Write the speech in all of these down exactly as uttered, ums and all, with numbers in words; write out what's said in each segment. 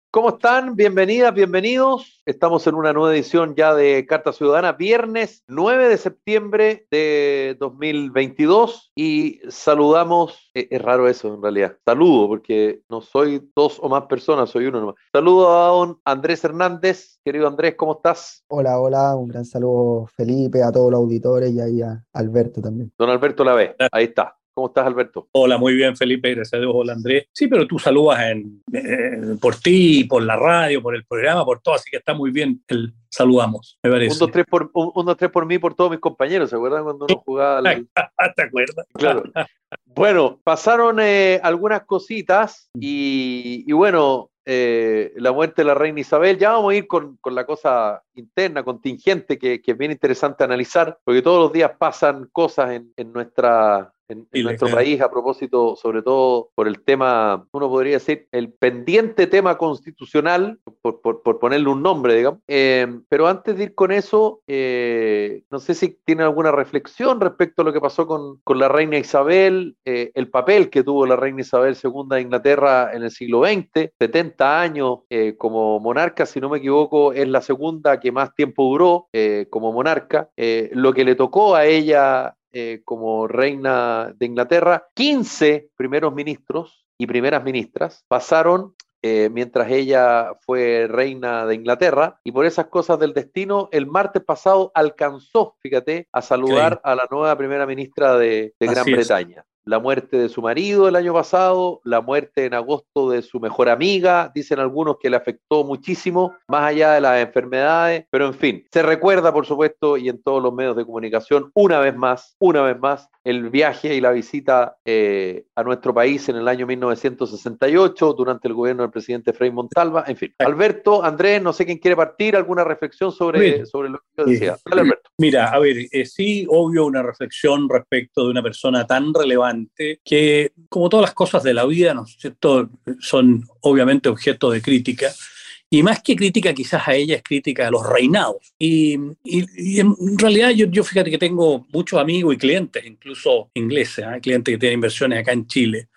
¿Cómo están? Bienvenidas, bienvenidos. Estamos en una nueva edición ya de Carta Ciudadana, viernes nueve de septiembre de dos mil veintidós y saludamos, eh, es raro eso en realidad, saludo porque no soy dos o más personas, soy uno nomás. Saludo a don Andrés Hernández. Querido Andrés, ¿cómo estás? Hola, hola, un gran saludo Felipe, a todos los auditores y ahí a Alberto también. Don Alberto Lavé, ahí está. ¿Cómo estás, Alberto? Hola, muy bien, Felipe, gracias a Dios. Hola, Andrés. Sí, pero tú saludas en, eh, por ti, por la radio, por el programa, por todo, así que está muy bien el saludamos, me parece. Un, dos, tres por, un, un, dos, tres por mí, por todos mis compañeros, ¿se acuerdan cuando uno jugaba al... ¿Te acuerdas? Claro. Bueno, pasaron eh, algunas cositas y, y bueno, eh, la muerte de la reina Isabel, ya vamos a ir con, con la cosa interna, contingente, que, que es bien interesante analizar, porque todos los días pasan cosas en, en nuestra... en, en nuestro país, a propósito, sobre todo por el tema, uno podría decir, el pendiente tema constitucional, por, por, por ponerle un nombre, digamos. Eh, pero antes de ir con eso, eh, no sé si tienen alguna reflexión respecto a lo que pasó con, con la reina Isabel, eh, el papel que tuvo la reina Isabel segunda de Inglaterra en el siglo veinte, setenta años eh, como monarca, si no me equivoco, es la segunda que más tiempo duró eh, como monarca, eh, lo que le tocó a ella Eh, como reina de Inglaterra, quince primeros ministros y primeras ministras pasaron eh, mientras ella fue reina de Inglaterra, y por esas cosas del destino, el martes pasado alcanzó, fíjate, a saludar a la nueva primera ministra de, de Gran Bretaña. La muerte de su marido el año pasado, la muerte en agosto de su mejor amiga, dicen algunos que le afectó muchísimo, más allá de las enfermedades, pero en fin, se recuerda por supuesto y en todos los medios de comunicación una vez más, una vez más, el viaje y la visita eh, a nuestro país en el año mil novecientos sesenta y ocho durante el gobierno del presidente Frei Montalva, en fin. Alberto, Andrés, no sé quién quiere partir, alguna reflexión sobre, sobre lo que yo decía. Dale, Alberto. Mira, a ver, eh, sí, obvio, una reflexión respecto de una persona tan relevante que, como todas las cosas de la vida, ¿no es cierto?, son obviamente objeto de crítica. Y más que crítica quizás a ella es crítica a los reinados. Y, y, y en realidad yo, yo fíjate que tengo muchos amigos y clientes, incluso ingleses, ¿eh? clientes que tienen inversiones acá en Chile.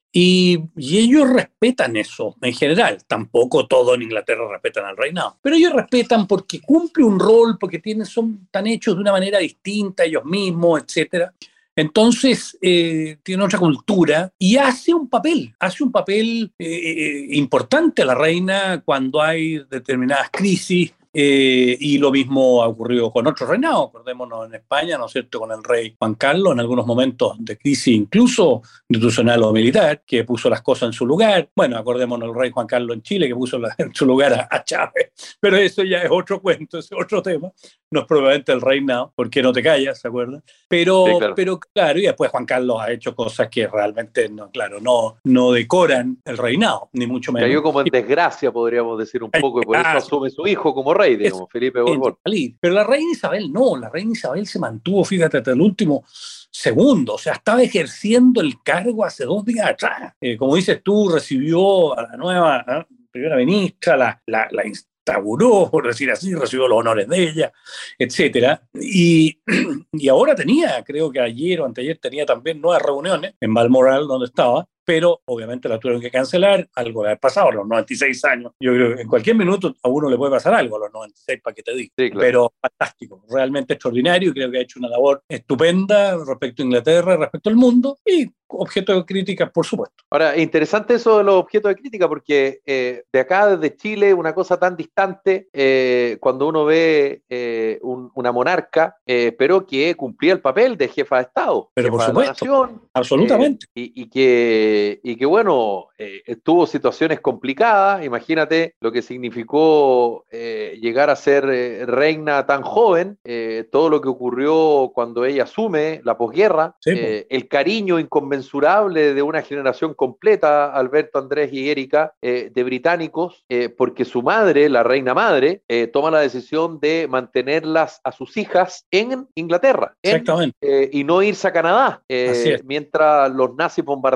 Y, y ellos respetan eso en general. Tampoco todos en Inglaterra respetan al reinado. Pero ellos respetan porque cumple un rol, porque tienen, son tan hechos de una manera distinta ellos mismos, etcétera. Entonces, eh, tiene otra cultura y hace un papel, hace un papel eh, importante a la reina cuando hay determinadas crisis. Eh, y lo mismo ha ocurrido con otros reinados, acordémonos en España, ¿no es cierto?, con el rey Juan Carlos, en algunos momentos de crisis incluso institucional o militar, que puso las cosas en su lugar. Bueno, acordémonos del rey Juan Carlos en Chile, que puso la, en su lugar a, a Chávez, pero eso ya es otro cuento, es otro tema, no es probablemente el reinado, porque no te callas, ¿se acuerdan? Pero, sí, claro. pero claro, y después Juan Carlos ha hecho cosas que realmente, no, claro, no, no decoran el reinado, ni mucho menos. Cayó como en desgracia, podríamos decir un poco, y por eso asume su hijo como rey, digamos, Felipe Borbón. Pero la reina Isabel no, la reina Isabel se mantuvo, fíjate, hasta el último segundo, o sea, estaba ejerciendo el cargo hace dos días atrás. Eh, como dices tú, recibió a la nueva ¿eh? primera ministra, la, la, la instauró, por decir así, recibió los honores de ella, etcétera. Y, y ahora tenía, creo que ayer o anteayer tenía también nuevas reuniones en Balmoral, donde estaba, pero obviamente la tuvieron que cancelar, algo de haber pasado a los noventa y seis años. Yo creo que en cualquier minuto a uno le puede pasar algo a los noventa y seis, para que te diga. Sí, claro. Pero fantástico, realmente extraordinario, y creo que ha hecho una labor estupenda respecto a Inglaterra, respecto al mundo, y objeto de crítica, por supuesto. Ahora, interesante eso de los objetos de crítica, porque eh, de acá, desde Chile, una cosa tan distante, eh, cuando uno ve eh, un, una monarca, eh, pero que cumplía el papel de jefa de Estado, pero jefa por supuesto, de la nación, absolutamente. Eh, y, y que, y que bueno, eh, tuvo situaciones complicadas. Imagínate lo que significó eh, llegar a ser eh, reina tan joven, eh, todo lo que ocurrió cuando ella asume la posguerra, sí, eh, el cariño inconmensurable de una generación completa, Alberto, Andrés y Erika, eh, de británicos, eh, porque su madre, la reina madre, eh, toma la decisión de mantenerlas a sus hijas en Inglaterra, en, exactamente, eh, y no irse a Canadá, eh, mientras los nazis bombardeaban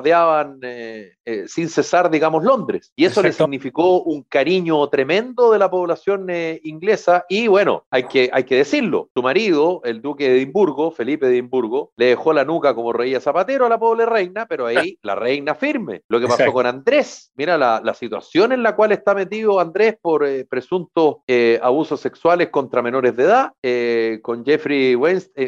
bombardeaban eh, eh, sin cesar, digamos, Londres. Y eso Exacto. le significó un cariño tremendo de la población eh, inglesa. Y bueno, hay que, hay que decirlo, su marido, el duque de Edimburgo, Felipe de Edimburgo, le dejó la nuca como reía Zapatero a la pobre reina, pero ahí la reina firme. Lo que pasó Exacto. con Andrés, mira la, la situación en la cual está metido Andrés por eh, presuntos eh, abusos sexuales contra menores de edad, eh, con Jeffrey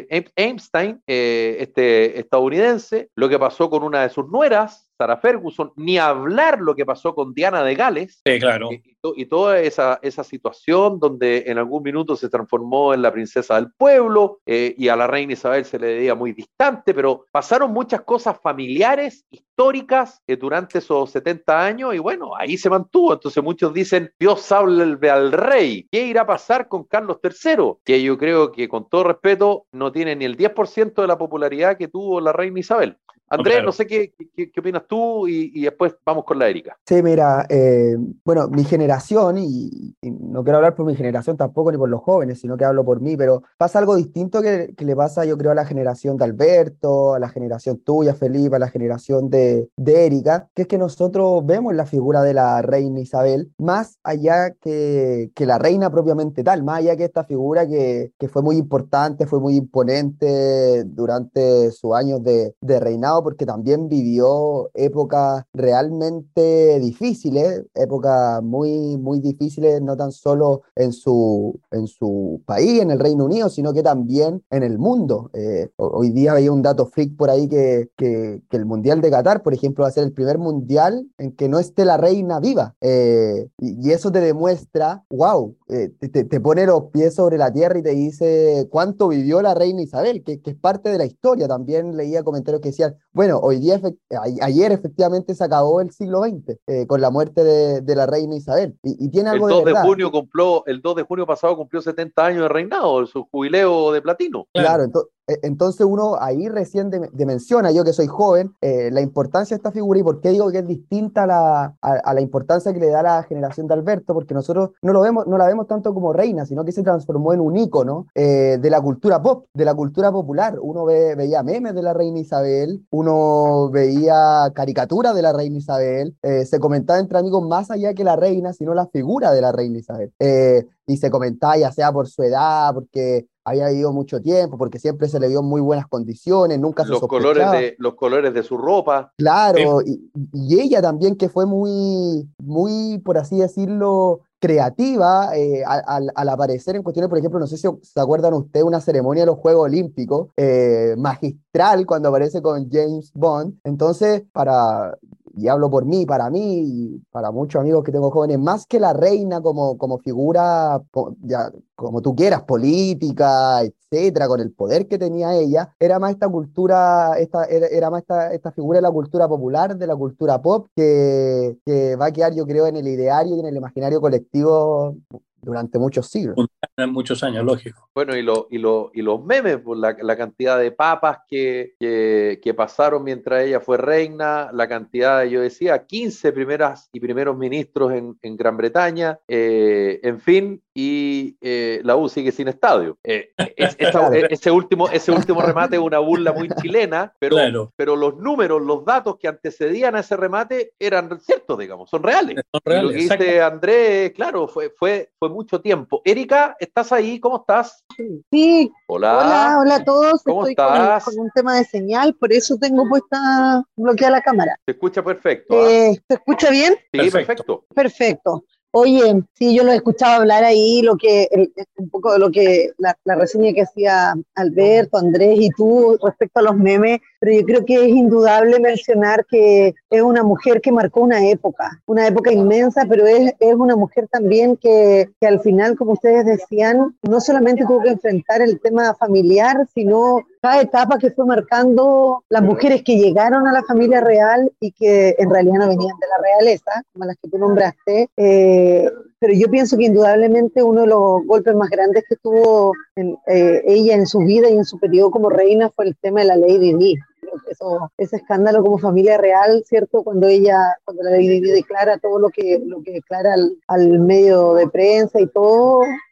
Epstein, eh, este estadounidense, lo que pasó con una de sus nueras, Sarah Ferguson, ni hablar lo que pasó con Diana de Gales, sí, claro. y, y, to, y toda esa, esa situación donde en algún minuto se transformó en la princesa del pueblo, eh, y a la reina Isabel se le veía muy distante, pero pasaron muchas cosas familiares, históricas, eh, durante esos setenta años, y bueno, ahí se mantuvo. Entonces muchos dicen, Dios salve al rey, ¿qué irá a pasar con Carlos tercero? Que yo creo que, con todo respeto, no tiene ni el diez por ciento de la popularidad que tuvo la reina Isabel. Andrés, no, claro. no sé qué, qué, qué opinas tú, y, y después vamos con la Erika. Sí, mira, eh, bueno, mi generación, y, y no quiero hablar por mi generación tampoco ni por los jóvenes, sino que hablo por mí, pero pasa algo distinto que, que le pasa, yo creo, a la generación de Alberto, a la generación tuya, Felipe, a la generación de, de Erika, que es que nosotros vemos la figura de la reina Isabel más allá que, que la reina propiamente tal, más allá que esta figura que, que fue muy importante, fue muy imponente durante sus años de, de reinado, porque también vivió épocas realmente difíciles, épocas muy, muy difíciles, no tan solo en su, en su país, en el Reino Unido, sino que también en el mundo. Eh, hoy día había un dato freak por ahí que, que, que el Mundial de Qatar, por ejemplo, va a ser el primer mundial en que no esté la reina viva. Eh, y, y eso te demuestra, wow, eh, te, te pone los pies sobre la tierra y te dice cuánto vivió la reina Isabel, que, que es parte de la historia. También leía comentarios que decían, bueno, hoy día, a, ayer efectivamente se acabó el siglo veinte, eh, con la muerte de, de la reina Isabel. Y, y tiene algo el dos de verdad. De junio cumplió, el dos de junio pasado cumplió setenta años de reinado, su jubileo de platino. Claro, claro entonces, entonces uno ahí recién de, de menciona, yo que soy joven, eh, la importancia de esta figura, y por qué digo que es distinta a la, a, a la importancia que le da la generación de Alberto, porque nosotros no, lo vemos, no la vemos tanto como reina, sino que se transformó en un ícono eh, de la cultura pop, de la cultura popular. Uno ve, veía memes de la reina Isabel, uno veía caricaturas de la reina Isabel, eh, se comentaba entre amigos más allá que la reina, sino la figura de la reina Isabel. Eh, y se comentaba ya sea por su edad, porque había vivido mucho tiempo, porque siempre se le vio en muy buenas condiciones, nunca se los sospechaba. Colores de, los colores de su ropa. Claro, y, y ella también, que fue muy, muy, por así decirlo, creativa eh, al, al aparecer en cuestiones, por ejemplo, no sé si se acuerdan ustedes, una ceremonia de los Juegos Olímpicos, eh, magistral, cuando aparece con James Bond. Entonces, para... y hablo por mí, para mí, y para muchos amigos que tengo jóvenes, más que la reina como, como figura, ya, como tú quieras, política, etcétera, con el poder que tenía ella, era más esta cultura, esta, era, era más esta, esta figura de la cultura popular, de la cultura pop, que, que va a quedar, yo creo, en el ideario y en el imaginario colectivo durante muchos siglos. Muchos años, lógico. Bueno, y, lo, y, lo, y los memes, pues la, la cantidad de papas que, que, que pasaron mientras ella fue reina, la cantidad de, yo decía, quince primeras y primeros ministros en, en Gran Bretaña, eh, en fin, y eh, la U sigue sin estadio. Eh, es, esa, claro. ese, último, ese último remate es una burla muy chilena, pero, claro. pero los números, los datos que antecedían a ese remate eran ciertos, digamos, son reales. Son reales, y lo que exacto. dice Andrés, claro, fue, fue, fue mucho tiempo. Erika, ¿estás ahí? ¿Cómo estás? Sí. Hola. Hola, hola a todos. ¿Cómo Estoy estás? Con, con un tema de señal, por eso tengo puesta bloqueada la cámara. Se escucha perfecto. ¿eh? Eh, ¿Se escucha bien? Sí, perfecto. Perfecto. Perfecto. Oye, sí, yo lo he escuchado hablar ahí, lo que, el, un poco de lo que, la, la reseña que hacía Alberto, Andrés y tú respecto a los memes, pero yo creo que es indudable mencionar que es una mujer que marcó una época, una época inmensa, pero es, es una mujer también que, que al final, como ustedes decían, no solamente tuvo que enfrentar el tema familiar, sino cada etapa que fue marcando las mujeres que llegaron a la familia real y que en realidad no venían de la realeza, como las que tú nombraste, eh, pero yo pienso que indudablemente uno de los golpes más grandes que tuvo en, eh, ella en su vida y en su periodo como reina fue el tema de la Lady Di. Eso, ese escándalo como familia real, ¿cierto? Cuando ella, cuando la Lady Di declara todo lo que, lo que declara al, al medio de prensa y todo,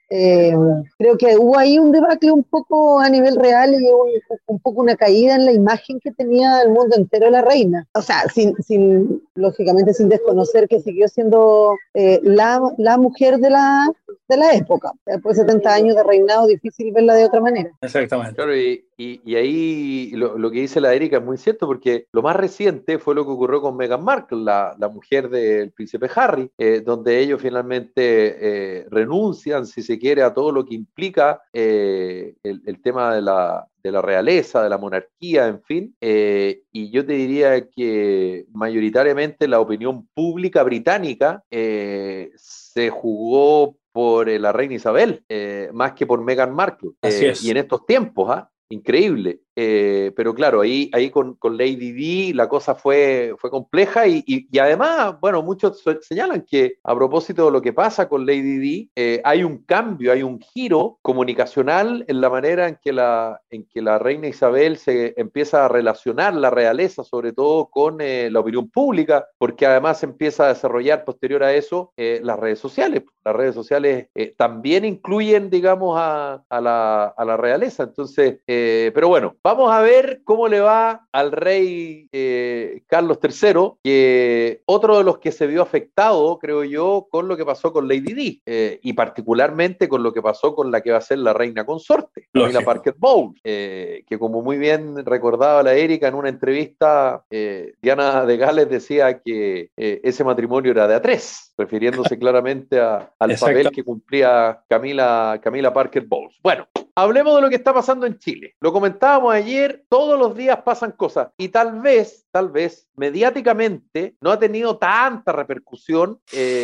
Eh, creo que hubo ahí un debate un poco a nivel real y un, un poco una caída en la imagen que tenía el mundo entero de la reina. O sea, sin, sin lógicamente sin desconocer que siguió siendo eh, la, la mujer de la, de la época. Después de setenta años de reinado, difícil verla de otra manera. Exactamente. Claro, y, y, y ahí lo, lo que dice la Erika es muy cierto, porque lo más reciente fue lo que ocurrió con Meghan Markle, la, la mujer del príncipe Harry, eh, donde ellos finalmente eh, renuncian, si se quiere, a todo lo que implica eh, el, el tema de la, de la realeza, de la monarquía, en fin. Eh, y yo te diría que mayoritariamente la opinión pública británica eh, se jugó por eh, la reina Isabel, eh, más que por Meghan Markle. Así Eh, es. y en estos tiempos, ¿ah? Increíble. Eh, pero claro, ahí, ahí con, con Lady Di la cosa fue, fue compleja y, y, y además, bueno, muchos señalan que a propósito de lo que pasa con Lady Di, eh, hay un cambio, hay un giro comunicacional en la manera en que la, en que la reina Isabel se empieza a relacionar la realeza, sobre todo con eh, la opinión pública, porque además empieza a desarrollar posterior a eso eh, las redes sociales. Las redes sociales eh, también incluyen, digamos, a, a, la, a la realeza. Entonces, eh, pero bueno, vamos a ver cómo le va al rey eh, Carlos tercero, que otro de los que se vio afectado, creo yo, con lo que pasó con Lady Di, eh, y particularmente con lo que pasó con la que va a ser la reina consorte, Camila Parker Bowles, eh, que como muy bien recordaba la Erika en una entrevista, eh, Diana de Gales decía que eh, ese matrimonio era de a tres, refiriéndose claramente a, al Exacto. papel que cumplía Camila, Camila Parker Bowles. Bueno, hablemos de lo que está pasando en Chile. Lo comentábamos ayer, todos los días pasan cosas y tal vez, tal vez, mediáticamente no ha tenido tanta repercusión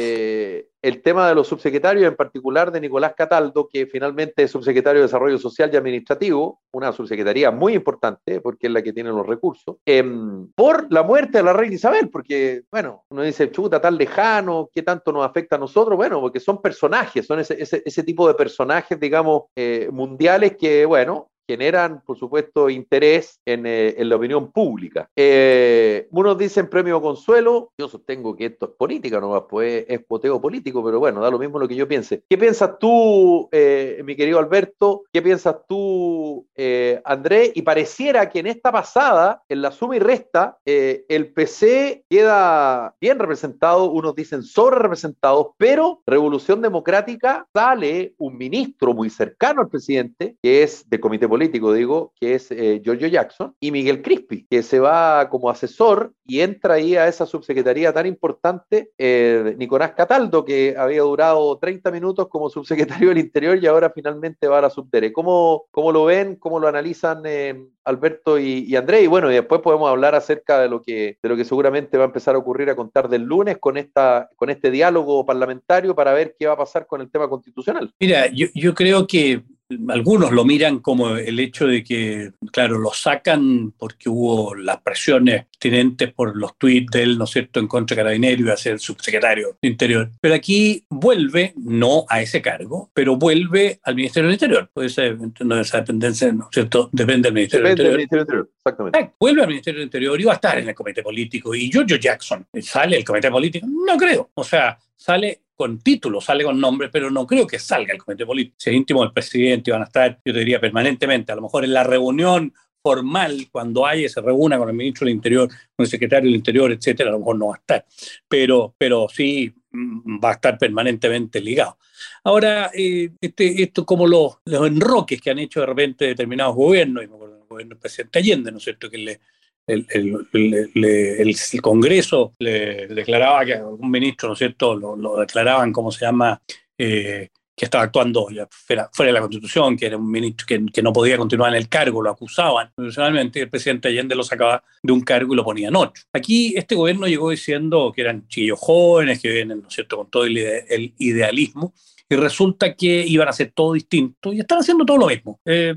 eh, el tema de los subsecretarios, en particular de Nicolás Cataldo, que finalmente es subsecretario de Desarrollo Social y Administrativo, una subsecretaría muy importante porque es la que tiene los recursos, eh, por la muerte de la reina Isabel, porque, bueno, uno dice, chuta, tan lejano, ¿qué tanto nos afecta a nosotros? Bueno, porque son personajes, son ese, ese, ese tipo de personajes, digamos, eh, mundiales que, bueno, generan, por supuesto, interés en, eh, en la opinión pública. Eh, unos dicen premio consuelo, yo sostengo que esto es política, no pues es poteo político, pero bueno, da lo mismo lo que yo piense. ¿Qué piensas tú, eh, mi querido Alberto? ¿Qué piensas tú, eh, Andrés? Y pareciera que en esta pasada, en la suma y resta, eh, el P C queda bien representado, unos dicen sobre representados, pero Revolución Democrática sale un ministro muy cercano al presidente, que es de comité político, político, digo, que es eh, Giorgio Jackson, y Miguel Crispi, que se va como asesor y entra ahí a esa subsecretaría tan importante, eh, Nicolás Cataldo, que había durado treinta minutos como subsecretario del Interior y ahora finalmente va a la subdere. ¿Cómo, cómo lo ven? ¿Cómo lo analizan eh, Alberto y, y Andrés? Y bueno, y después podemos hablar acerca de lo que, de lo que seguramente va a empezar a ocurrir a contar del lunes con, esta, con este diálogo parlamentario para ver qué va a pasar con el tema constitucional. Mira, yo, yo creo que algunos lo miran como el hecho de que, claro, lo sacan porque hubo las presiones tinentes por los tuits de él, ¿no es cierto?, en contra de Carabinero y a ser subsecretario de Interior. Pero aquí vuelve, no a ese cargo, pero vuelve al Ministerio del Interior. Puede ser, no, esa dependencia, ¿no es cierto?, depende del Ministerio depende del Interior. Del Ministerio del Interior, exactamente. Eh, vuelve al Ministerio del Interior y va a estar en el comité político. Y Giorgio Jackson, ¿sale el comité político? No creo. O sea, sale con título, sale con nombre, pero no creo que salga el comité político. Si es íntimo del presidente, van a estar, yo te diría, permanentemente. A lo mejor en la reunión formal, cuando haya, se reúna con el ministro del Interior, con el secretario del Interior, etcétera, a lo mejor no va a estar. Pero, pero sí va a estar permanentemente ligado. Ahora, eh, este, esto como los, los enroques que han hecho de repente determinados gobiernos, y me acuerdo del gobierno del presidente Allende, ¿no es cierto?, que le El, el, el, el, el Congreso le declaraba que algún ministro, ¿no es cierto?, lo, lo declaraban, ¿cómo se llama?, eh, que estaba actuando ya fuera, fuera de la Constitución, que era un ministro que, que no podía continuar en el cargo, lo acusaban constitucionalmente, y el presidente Allende lo sacaba de un cargo y lo ponía en otro. Aquí este gobierno llegó diciendo que eran chiquillos jóvenes, que vienen, ¿no es cierto?, con todo el, ide el idealismo, y resulta que iban a hacer todo distinto, y están haciendo todo lo mismo. Eh,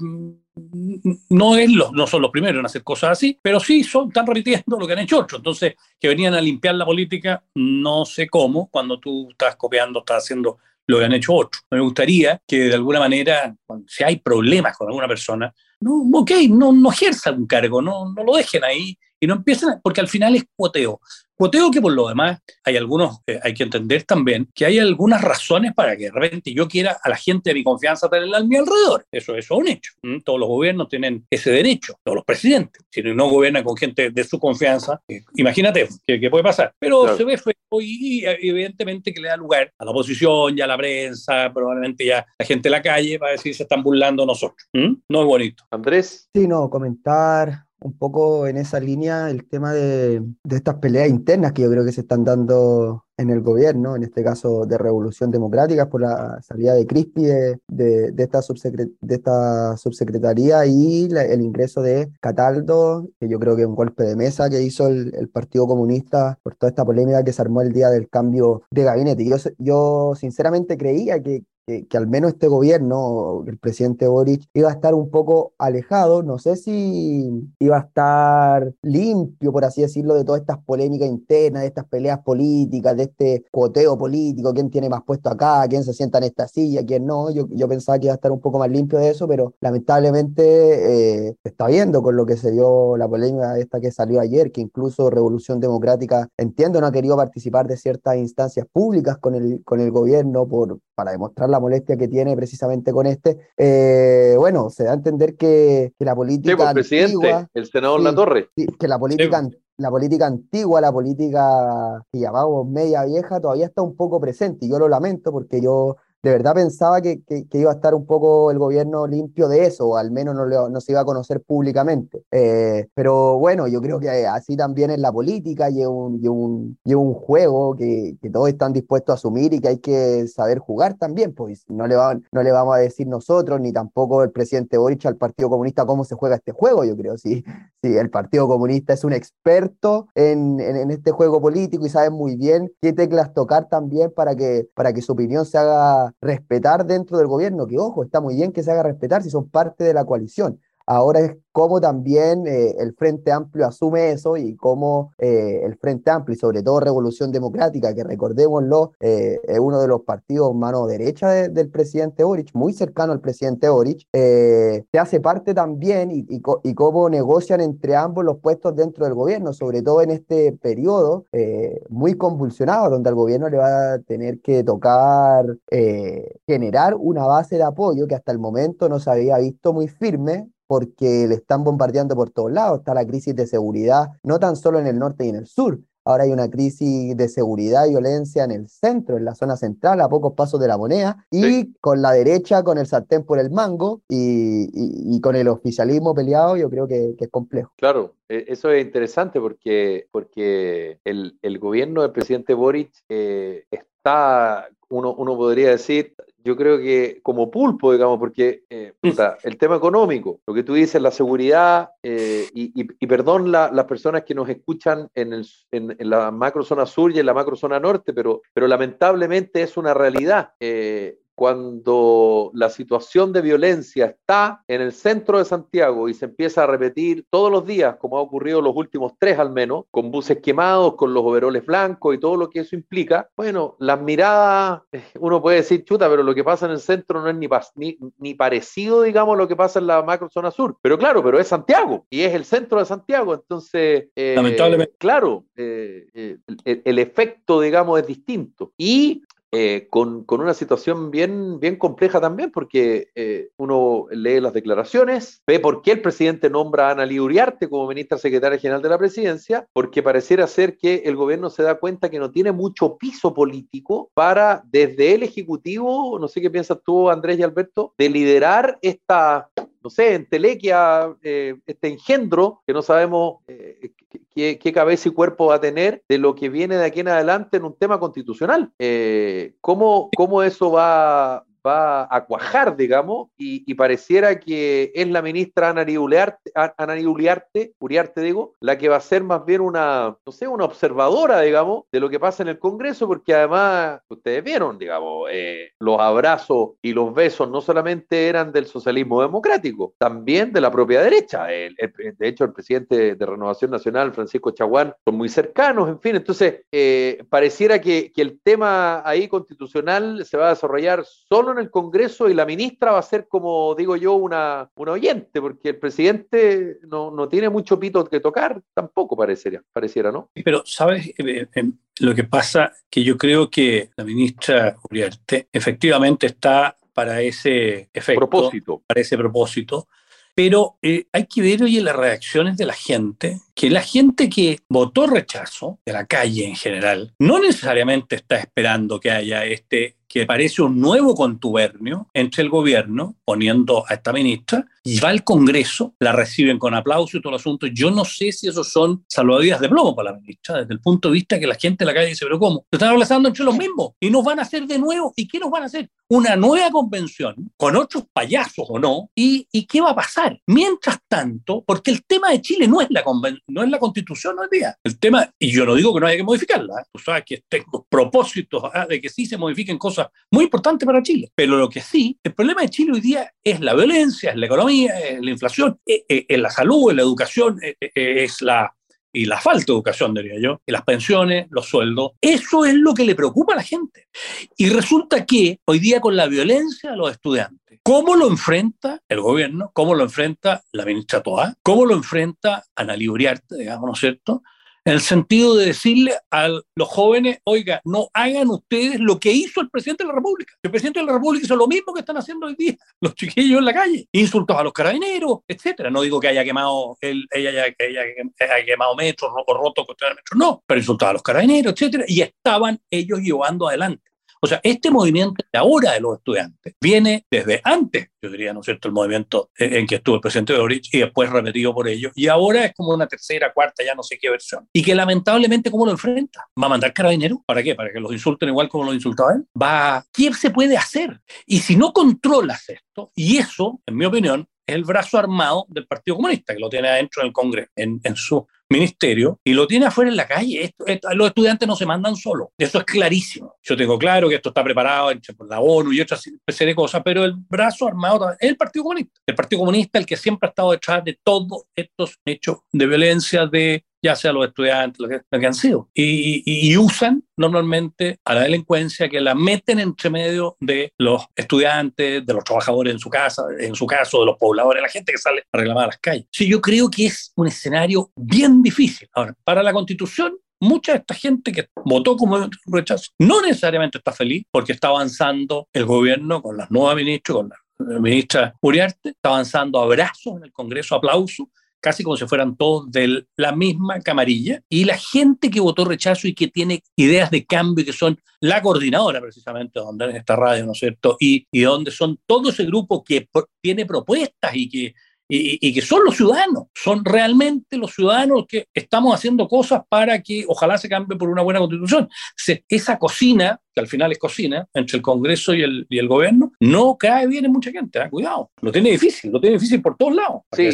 No, es los, no son los primeros en hacer cosas así, pero sí son, están repitiendo lo que han hecho otros. Entonces, que venían a limpiar la política, no sé cómo, cuando tú estás copiando, estás haciendo lo que han hecho otros. Me gustaría que de alguna manera, si hay problemas con alguna persona, no, ok, no, no ejerzan un cargo, no, no lo dejen ahí y no empiezan, porque al final es cuoteo. Cuoteo que por lo demás hay algunos, eh, hay que entender también que hay algunas razones para que de repente yo quiera a la gente de mi confianza tenerla a mi alrededor. Eso, eso es un hecho. ¿Mm? Todos los gobiernos tienen ese derecho, todos los presidentes. Si no gobiernan con gente de su confianza, eh, imagínate qué, qué puede pasar. Pero claro, se ve feo y, y evidentemente que le da lugar a la oposición, ya a la prensa, probablemente ya la gente de la calle va a decir se están burlando de nosotros. ¿Mm? No es bonito. Andrés. Sí, no, comentar un poco en esa línea el tema de, de estas peleas internas que yo creo que se están dando en el gobierno, en este caso de Revolución Democrática, por la salida de Crispi de, de, de, esta, subsecre, de esta subsecretaría y la, el ingreso de Cataldo, que yo creo que es un golpe de mesa que hizo el, el Partido Comunista por toda esta polémica que se armó el día del cambio de gabinete. Yo, yo sinceramente creía que Que, que al menos este gobierno, el presidente Boric, iba a estar un poco alejado, no sé si iba a estar limpio, por así decirlo, de todas estas polémicas internas, de estas peleas políticas, de este cuoteo político, quién tiene más puesto acá, quién se sienta en esta silla, quién no. Yo, yo pensaba que iba a estar un poco más limpio de eso, pero lamentablemente eh, se está viendo con lo que se dio la polémica esta que salió ayer, que incluso Revolución Democrática, entiendo, no ha querido participar de ciertas instancias públicas con el, con el gobierno por, para demostrar la molestia que tiene precisamente con este. Eh, bueno, se da a entender que, que la política sí, pues, presidente, antigua, el senador sí, Latorre. Sí, que la política, Sí. la política antigua, la política que llamamos media vieja, todavía está un poco presente, y yo lo lamento porque yo de verdad pensaba que, que, que iba a estar un poco el gobierno limpio de eso, o al menos no, le, no se iba a conocer públicamente. Eh, pero bueno, yo creo que así también es la política, y es un, y un, y un juego que, que todos están dispuestos a asumir y que hay que saber jugar también, pues no le, va, no le vamos a decir nosotros, ni tampoco el presidente Boric al Partido Comunista cómo se juega este juego. Yo creo, sí, sí, el Partido Comunista es un experto en, en, en este juego político y sabe muy bien qué teclas tocar también para que, para que su opinión se haga respetar dentro del gobierno, que ojo, está muy bien que se haga respetar si son parte de la coalición. Ahora es cómo también eh, el Frente Amplio asume eso, y cómo eh, el Frente Amplio y sobre todo Revolución Democrática, que recordémoslo, eh, es uno de los partidos mano derecha de, del presidente Boric, muy cercano al presidente Boric, eh, se hace parte también, y, y, y cómo negocian entre ambos los puestos dentro del gobierno, sobre todo en este periodo eh, muy convulsionado, donde al gobierno le va a tener que tocar eh, generar una base de apoyo que hasta el momento no se había visto muy firme, porque le están bombardeando por todos lados. Está la crisis de seguridad, no tan solo en el norte y en el sur. Ahora hay una crisis de seguridad y violencia en el centro, en la zona central, a pocos pasos de la Moneda, y sí, con la derecha, con el sartén por el mango, y, y, y con el oficialismo peleado, yo creo que, que es complejo. Claro, eso es interesante porque, porque el, el gobierno del presidente Boric eh, está, uno, uno podría decir, yo creo que como pulpo, digamos, porque eh, puta, el tema económico, lo que tú dices, la seguridad, eh, y, y, y perdón la, las personas que nos escuchan en, el, en, en la macrozona sur y en la macrozona norte, pero, pero lamentablemente es una realidad. Eh, cuando la situación de violencia está en el centro de Santiago y se empieza a repetir todos los días, como ha ocurrido los últimos tres al menos, con buses quemados, con los overoles blancos y todo lo que eso implica, bueno, las miradas, uno puede decir, chuta, pero lo que pasa en el centro no es ni, ni, ni parecido, digamos, a lo que pasa en la macrozona sur. Pero claro, pero es Santiago y es el centro de Santiago, entonces, eh, lamentablemente, claro, eh, eh, el, el efecto, digamos, es distinto. Y Eh, con, con una situación bien, bien compleja también, porque eh, uno lee las declaraciones, ve por qué el presidente nombra a Analía Uriarte como ministra secretaria general de la presidencia, porque pareciera ser que el gobierno se da cuenta que no tiene mucho piso político para, desde el Ejecutivo, no sé qué piensas tú, Andrés y Alberto, de liderar esta, no sé, entelequia, eh, este engendro, que no sabemos eh, qué, qué cabeza y cuerpo va a tener de lo que viene de aquí en adelante en un tema constitucional. Eh, ¿cómo, ¿Cómo eso va, va a cuajar, digamos? Y, y pareciera que es la ministra Ana Uriarte, Ana Uriarte, Uriarte, digo, la que va a ser más bien una, no sé, una observadora, digamos, de lo que pasa en el Congreso, porque además, ustedes vieron, digamos, eh, los abrazos y los besos no solamente eran del socialismo democrático, también de la propia derecha. El, el, de hecho, el presidente de Renovación Nacional, Francisco Chaguán, son muy cercanos, en fin. Entonces, eh, pareciera que, que el tema ahí constitucional se va a desarrollar solo en el Congreso y la ministra va a ser, como digo yo, una, una oyente, porque el presidente no, no tiene mucho pito que tocar, tampoco pareciera, pareciera, ¿no? Pero, ¿sabes? Eh, eh, lo que pasa que yo creo que la ministra Uriarte efectivamente está para ese efecto, Propósito. para ese propósito. Pero eh, hay que ver, oye, las reacciones de la gente, que la gente que votó rechazo, de la calle en general, no necesariamente está esperando que haya este, que parece un nuevo contubernio entre el gobierno, poniendo a esta ministra, y va al Congreso, la reciben con aplauso y todo el asunto. Yo no sé si esos son salvavidas de plomo para la ministra, desde el punto de vista que la gente en la calle dice, pero ¿cómo? Se están abrazando entre los mismos y nos van a hacer de nuevo. ¿Y qué nos van a hacer? Una nueva convención con otros payasos o no. ¿Y, y qué va a pasar? Mientras tanto, porque el tema de Chile no es la, conven- no es la constitución hoy día. El tema, y yo no digo que no haya que modificarla, ¿eh? Tú sabes que tengo propósitos ¿eh? de que sí se modifiquen cosas muy importantes para Chile. Pero lo que sí, el problema de Chile hoy día es la violencia, es la economía, es la inflación, es, es, es la salud, es la educación, es, es la... y la falta de educación, diría yo, y las pensiones, los sueldos. Eso es lo que le preocupa a la gente. Y resulta que hoy día con la violencia de los estudiantes, ¿cómo lo enfrenta el gobierno? ¿Cómo lo enfrenta la ministra Toá? ¿Cómo lo enfrenta Ana Lía Uriarte, digamos, ¿no es cierto? En el sentido de decirle a los jóvenes, oiga, no hagan ustedes lo que hizo el presidente de la República. El presidente de la República hizo lo mismo que están haciendo hoy día los chiquillos en la calle, insultos a los carabineros, etcétera. No digo que haya quemado, el, ella haya, ella haya quemado metros o roto cuestiones de metros, no, pero insultaba a los carabineros, etcétera, y estaban ellos llevando adelante. O sea, este movimiento de ahora de los estudiantes viene desde antes, yo diría, ¿no es cierto?, el movimiento en que estuvo el presidente Boric y después repetido por ellos. Y ahora es como una tercera, cuarta, ya no sé qué versión. Y que lamentablemente, ¿cómo lo enfrenta? ¿Va a mandar carabineros? ¿Para qué? ¿Para que los insulten igual como los insultaba él? ¿Va? ¿Qué se puede hacer? Y si no controlas esto, y eso, en mi opinión, es el brazo armado del Partido Comunista, que lo tiene adentro del Congreso, en, en su ministerio, y lo tiene afuera en la calle. Esto, esto, los estudiantes no se mandan solos. Eso es clarísimo. Yo tengo claro que esto está preparado por la ONU y otras especie de cosas, pero el brazo armado es el Partido Comunista. El Partido Comunista, el que siempre ha estado detrás de todos estos hechos de violencia, de ya sea los estudiantes, lo que, lo que han sido. Y, y, y usan normalmente a la delincuencia, que la meten entre medio de los estudiantes, de los trabajadores en su casa, en su caso, de los pobladores, la gente que sale a reclamar a las calles. Sí, yo creo que es un escenario bien difícil. Ahora, para la Constitución, mucha de esta gente que votó como rechazo no necesariamente está feliz porque está avanzando el gobierno con las nuevas ministras, con la ministra Uriarte, está avanzando abrazos en el Congreso, aplausos, casi como si fueran todos de la misma camarilla, y la gente que votó rechazo y que tiene ideas de cambio y que son la coordinadora precisamente donde en esta radio, ¿no es cierto? Y, y donde son todo ese grupo que por, tiene propuestas y que, y, y que son los ciudadanos, son realmente los ciudadanos que estamos haciendo cosas para que ojalá se cambie por una buena constitución. Se, esa cocina, que al final es cocina, entre el Congreso y el, y el gobierno, no cae bien en mucha gente, ¿eh? Cuidado, lo tiene difícil, lo tiene difícil por todos lados. Sí,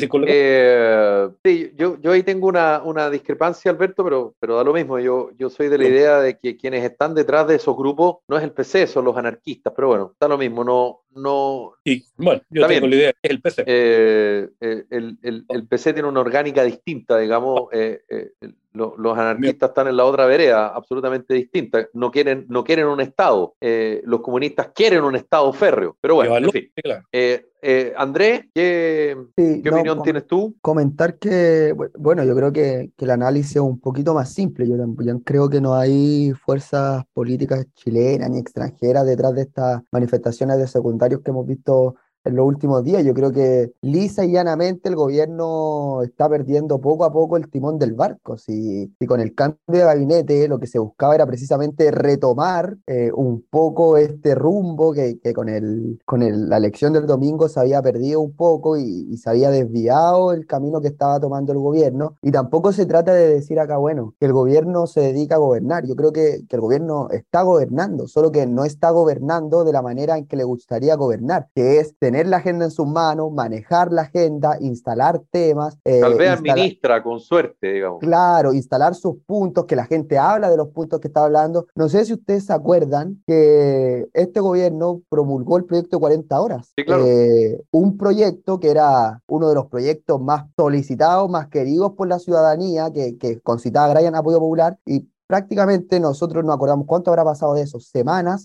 eh, sí yo, yo ahí tengo una, una discrepancia, Alberto, pero, pero da lo mismo. Yo, yo soy de la idea de que quienes están detrás de esos grupos no es el P C, son los anarquistas, pero bueno, da lo mismo, no... no y bueno, yo tengo bien. La idea de que es el P C. Eh, eh, el, el, el P C tiene una orgánica distinta, digamos, eh, eh, Los, los anarquistas están en la otra vereda, absolutamente distinta. No quieren, no quieren un Estado. Eh, los comunistas quieren un Estado férreo. Pero bueno, en fin. Claro. Eh, eh, Andrés, ¿qué, sí, ¿qué no, opinión com- tienes tú? Comentar que, bueno, yo creo que, que el análisis es un poquito más simple. Yo también creo que no hay fuerzas políticas chilenas ni extranjeras detrás de estas manifestaciones de secundarios que hemos visto en los últimos días. Yo creo que lisa y llanamente el gobierno está perdiendo poco a poco el timón del barco. Si, si con el cambio de gabinete lo que se buscaba era precisamente retomar eh, un poco este rumbo que, que con, el, con el, la elección del domingo se había perdido un poco y, y se había desviado el camino que estaba tomando el gobierno. Y tampoco se trata de decir acá, bueno, que el gobierno se dedica a gobernar. Yo creo que, que el gobierno está gobernando, solo que no está gobernando de la manera en que le gustaría gobernar, que es tener la agenda en sus manos, manejar la agenda, instalar temas. Eh, Tal vez instala- administra con suerte, digamos. Claro, instalar sus puntos, que la gente habla de los puntos que está hablando. No sé si ustedes se acuerdan que este gobierno promulgó el proyecto cuarenta horas. Sí, claro. Eh, un proyecto que era uno de los proyectos más solicitados, más queridos por la ciudadanía, que, que concitaba gran apoyo popular y prácticamente nosotros no acordamos cuánto habrá pasado de eso, semanas,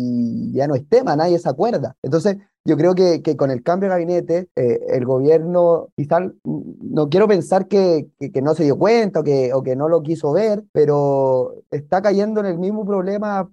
y ya no es tema, nadie se acuerda. Entonces, yo creo que, que con el cambio de gabinete, eh, el gobierno, quizás, no quiero pensar que, que, que no se dio cuenta o que, o que no lo quiso ver, pero está cayendo en el mismo problema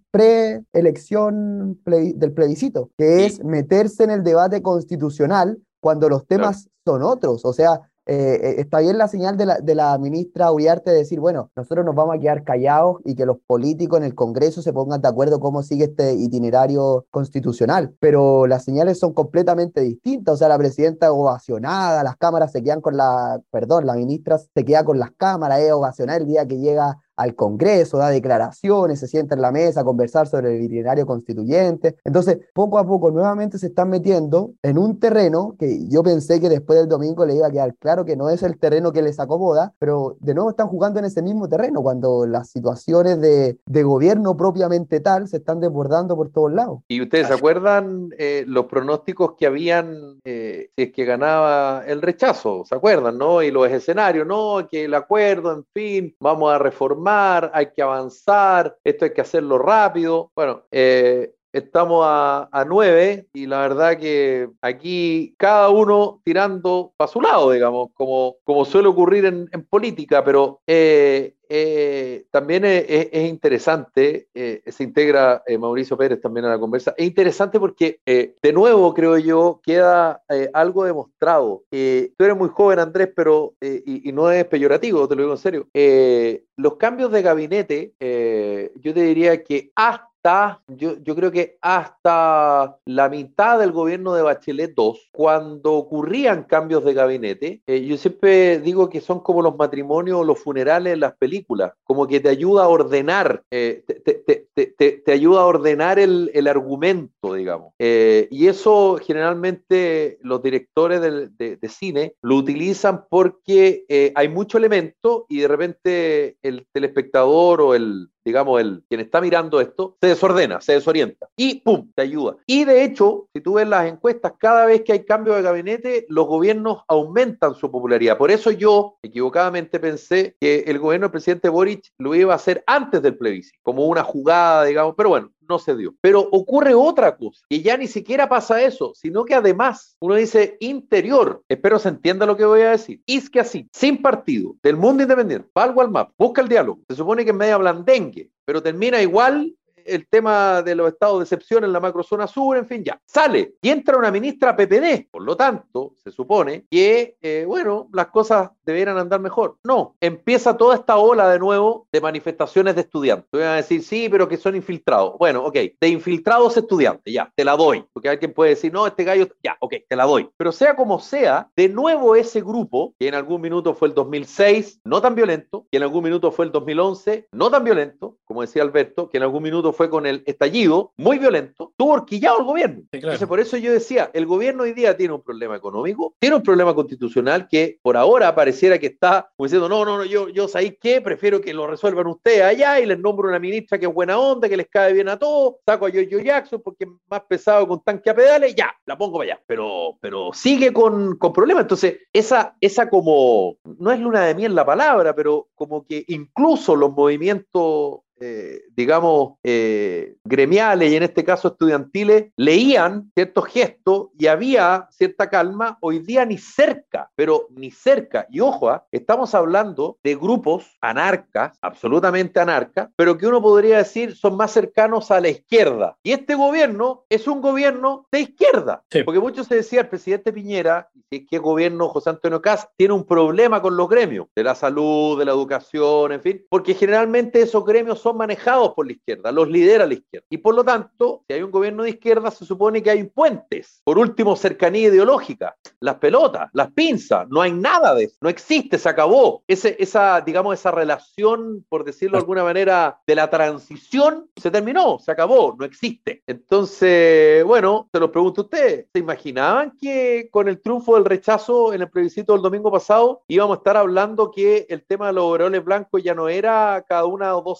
pre-elección pleb- del plebiscito, que es Sí. meterse en el debate constitucional cuando los Claro. temas son otros. O sea, eh, eh, está bien la señal de la, de la ministra Uriarte de decir, bueno, nosotros nos vamos a quedar callados y que los políticos en el Congreso se pongan de acuerdo cómo sigue este itinerario constitucional, pero las señales son completamente distintas. O sea, la presidenta ovacionada, las cámaras se quedan con la, perdón, la ministra se queda con las cámaras, es ovacionada el día que llega al Congreso, da declaraciones, se sienta en la mesa a conversar sobre el itinerario constituyente. Entonces, poco a poco nuevamente se están metiendo en un terreno que yo pensé que después del domingo le iba a quedar claro que no es el terreno que les acomoda, pero de nuevo están jugando en ese mismo terreno cuando las situaciones de, de gobierno propiamente tal se están desbordando por todos lados. ¿Y ustedes se Así. acuerdan eh, los pronósticos que habían eh, si es que ganaba el rechazo? ¿Se acuerdan, no? Y los escenarios, no, que el acuerdo, en fin, vamos a reformar, hay que avanzar, esto hay que hacerlo rápido. Bueno, eh, estamos a, a nueve y la verdad que aquí cada uno tirando para su lado, digamos, como, como suele ocurrir en, en política, pero eh, eh, también es, es, es interesante, eh, se integra eh, Mauricio Pérez también a la conversa, es interesante porque eh, de nuevo creo yo queda eh, algo demostrado. Eh, tú eres muy joven, Andrés, pero eh, y, y no es peyorativo, te lo digo en serio. Eh, los cambios de gabinete, eh, yo te diría que hasta Yo, yo creo que hasta la mitad del gobierno de Bachelet dos, cuando ocurrían cambios de gabinete, eh, yo siempre digo que son como los matrimonios o los funerales en las películas, como que te ayuda a ordenar, eh, te, te, te, te, te ayuda a ordenar el, el argumento, digamos. Eh, y eso generalmente los directores de, de, de cine lo utilizan porque eh, hay mucho elemento y de repente el telespectador o el digamos, el quien está mirando esto, se desordena, se desorienta y ¡pum!, te ayuda. Y de hecho, si tú ves las encuestas, cada vez que hay cambio de gabinete, los gobiernos aumentan su popularidad. Por eso yo, equivocadamente, pensé que el gobierno del presidente Boric lo iba a hacer antes del plebiscito, como una jugada, digamos, pero bueno, no se dio. Pero ocurre otra cosa, que ya ni siquiera pasa eso, sino que además uno dice interior, espero se entienda lo que voy a decir, y es que así, sin partido, del mundo independiente, valgo al mapa, busca el diálogo, se supone que es media blandengue, pero termina igual el tema de los estados de excepción en la macrozona sur, en fin, ya, sale y entra una ministra P P D, por lo tanto, se supone que, eh, bueno, las cosas debieran andar mejor. No, empieza toda esta ola de nuevo de manifestaciones de estudiantes. Te van a decir, sí, pero que son infiltrados. Bueno, ok, de infiltrados estudiantes, ya, te la doy, porque alguien puede decir, no, este gallo, ya, ok, te la doy. Pero sea como sea, de nuevo ese grupo, que en algún minuto fue el dos mil seis, no tan violento, que en algún minuto fue el dos mil once, no tan violento, como decía Alberto, que en algún minuto fue con el estallido, muy violento, tuvo horquillado el gobierno. Sí, claro. Entonces, por eso yo decía, el gobierno hoy día tiene un problema económico, tiene un problema constitucional que por ahora pareciera que está como diciendo, no, no, no, yo, yo ¿sabéis qué? Prefiero que lo resuelvan ustedes allá y les nombro una ministra que es buena onda, que les cae bien a todos, saco a Jojo Jackson porque es más pesado con tanque a pedales, ya, la pongo para allá. Pero, pero sigue con, con problemas. Entonces, esa, esa como, no es luna de miel la palabra, pero como que incluso los movimientos Eh, digamos, eh, gremiales y en este caso estudiantiles, leían ciertos gestos y había cierta calma, hoy día ni cerca, pero ni cerca. Y ojo, ¿eh? Estamos hablando de grupos anarcas, absolutamente anarcas, pero que uno podría decir son más cercanos a la izquierda. Y este gobierno es un gobierno de izquierda, sí. Porque mucho se decía, el presidente Piñera, y que el gobierno José Antonio Kast tiene un problema con los gremios, de la salud, de la educación, en fin, porque generalmente esos gremios son manejados por la izquierda, los lidera la izquierda. Y por lo tanto, si hay un gobierno de izquierda, se supone que hay puentes. Por último, cercanía ideológica. Las pelotas, las pinzas, no hay nada de eso. No existe, se acabó. Ese, esa, digamos, esa relación, por decirlo de alguna manera, de la transición, se terminó, se acabó, no existe. Entonces, bueno, se los pregunto a ustedes, ¿se imaginaban que con el triunfo del rechazo en el plebiscito del domingo pasado íbamos a estar hablando que el tema de los overoles blancos ya no era cada una o dos semanas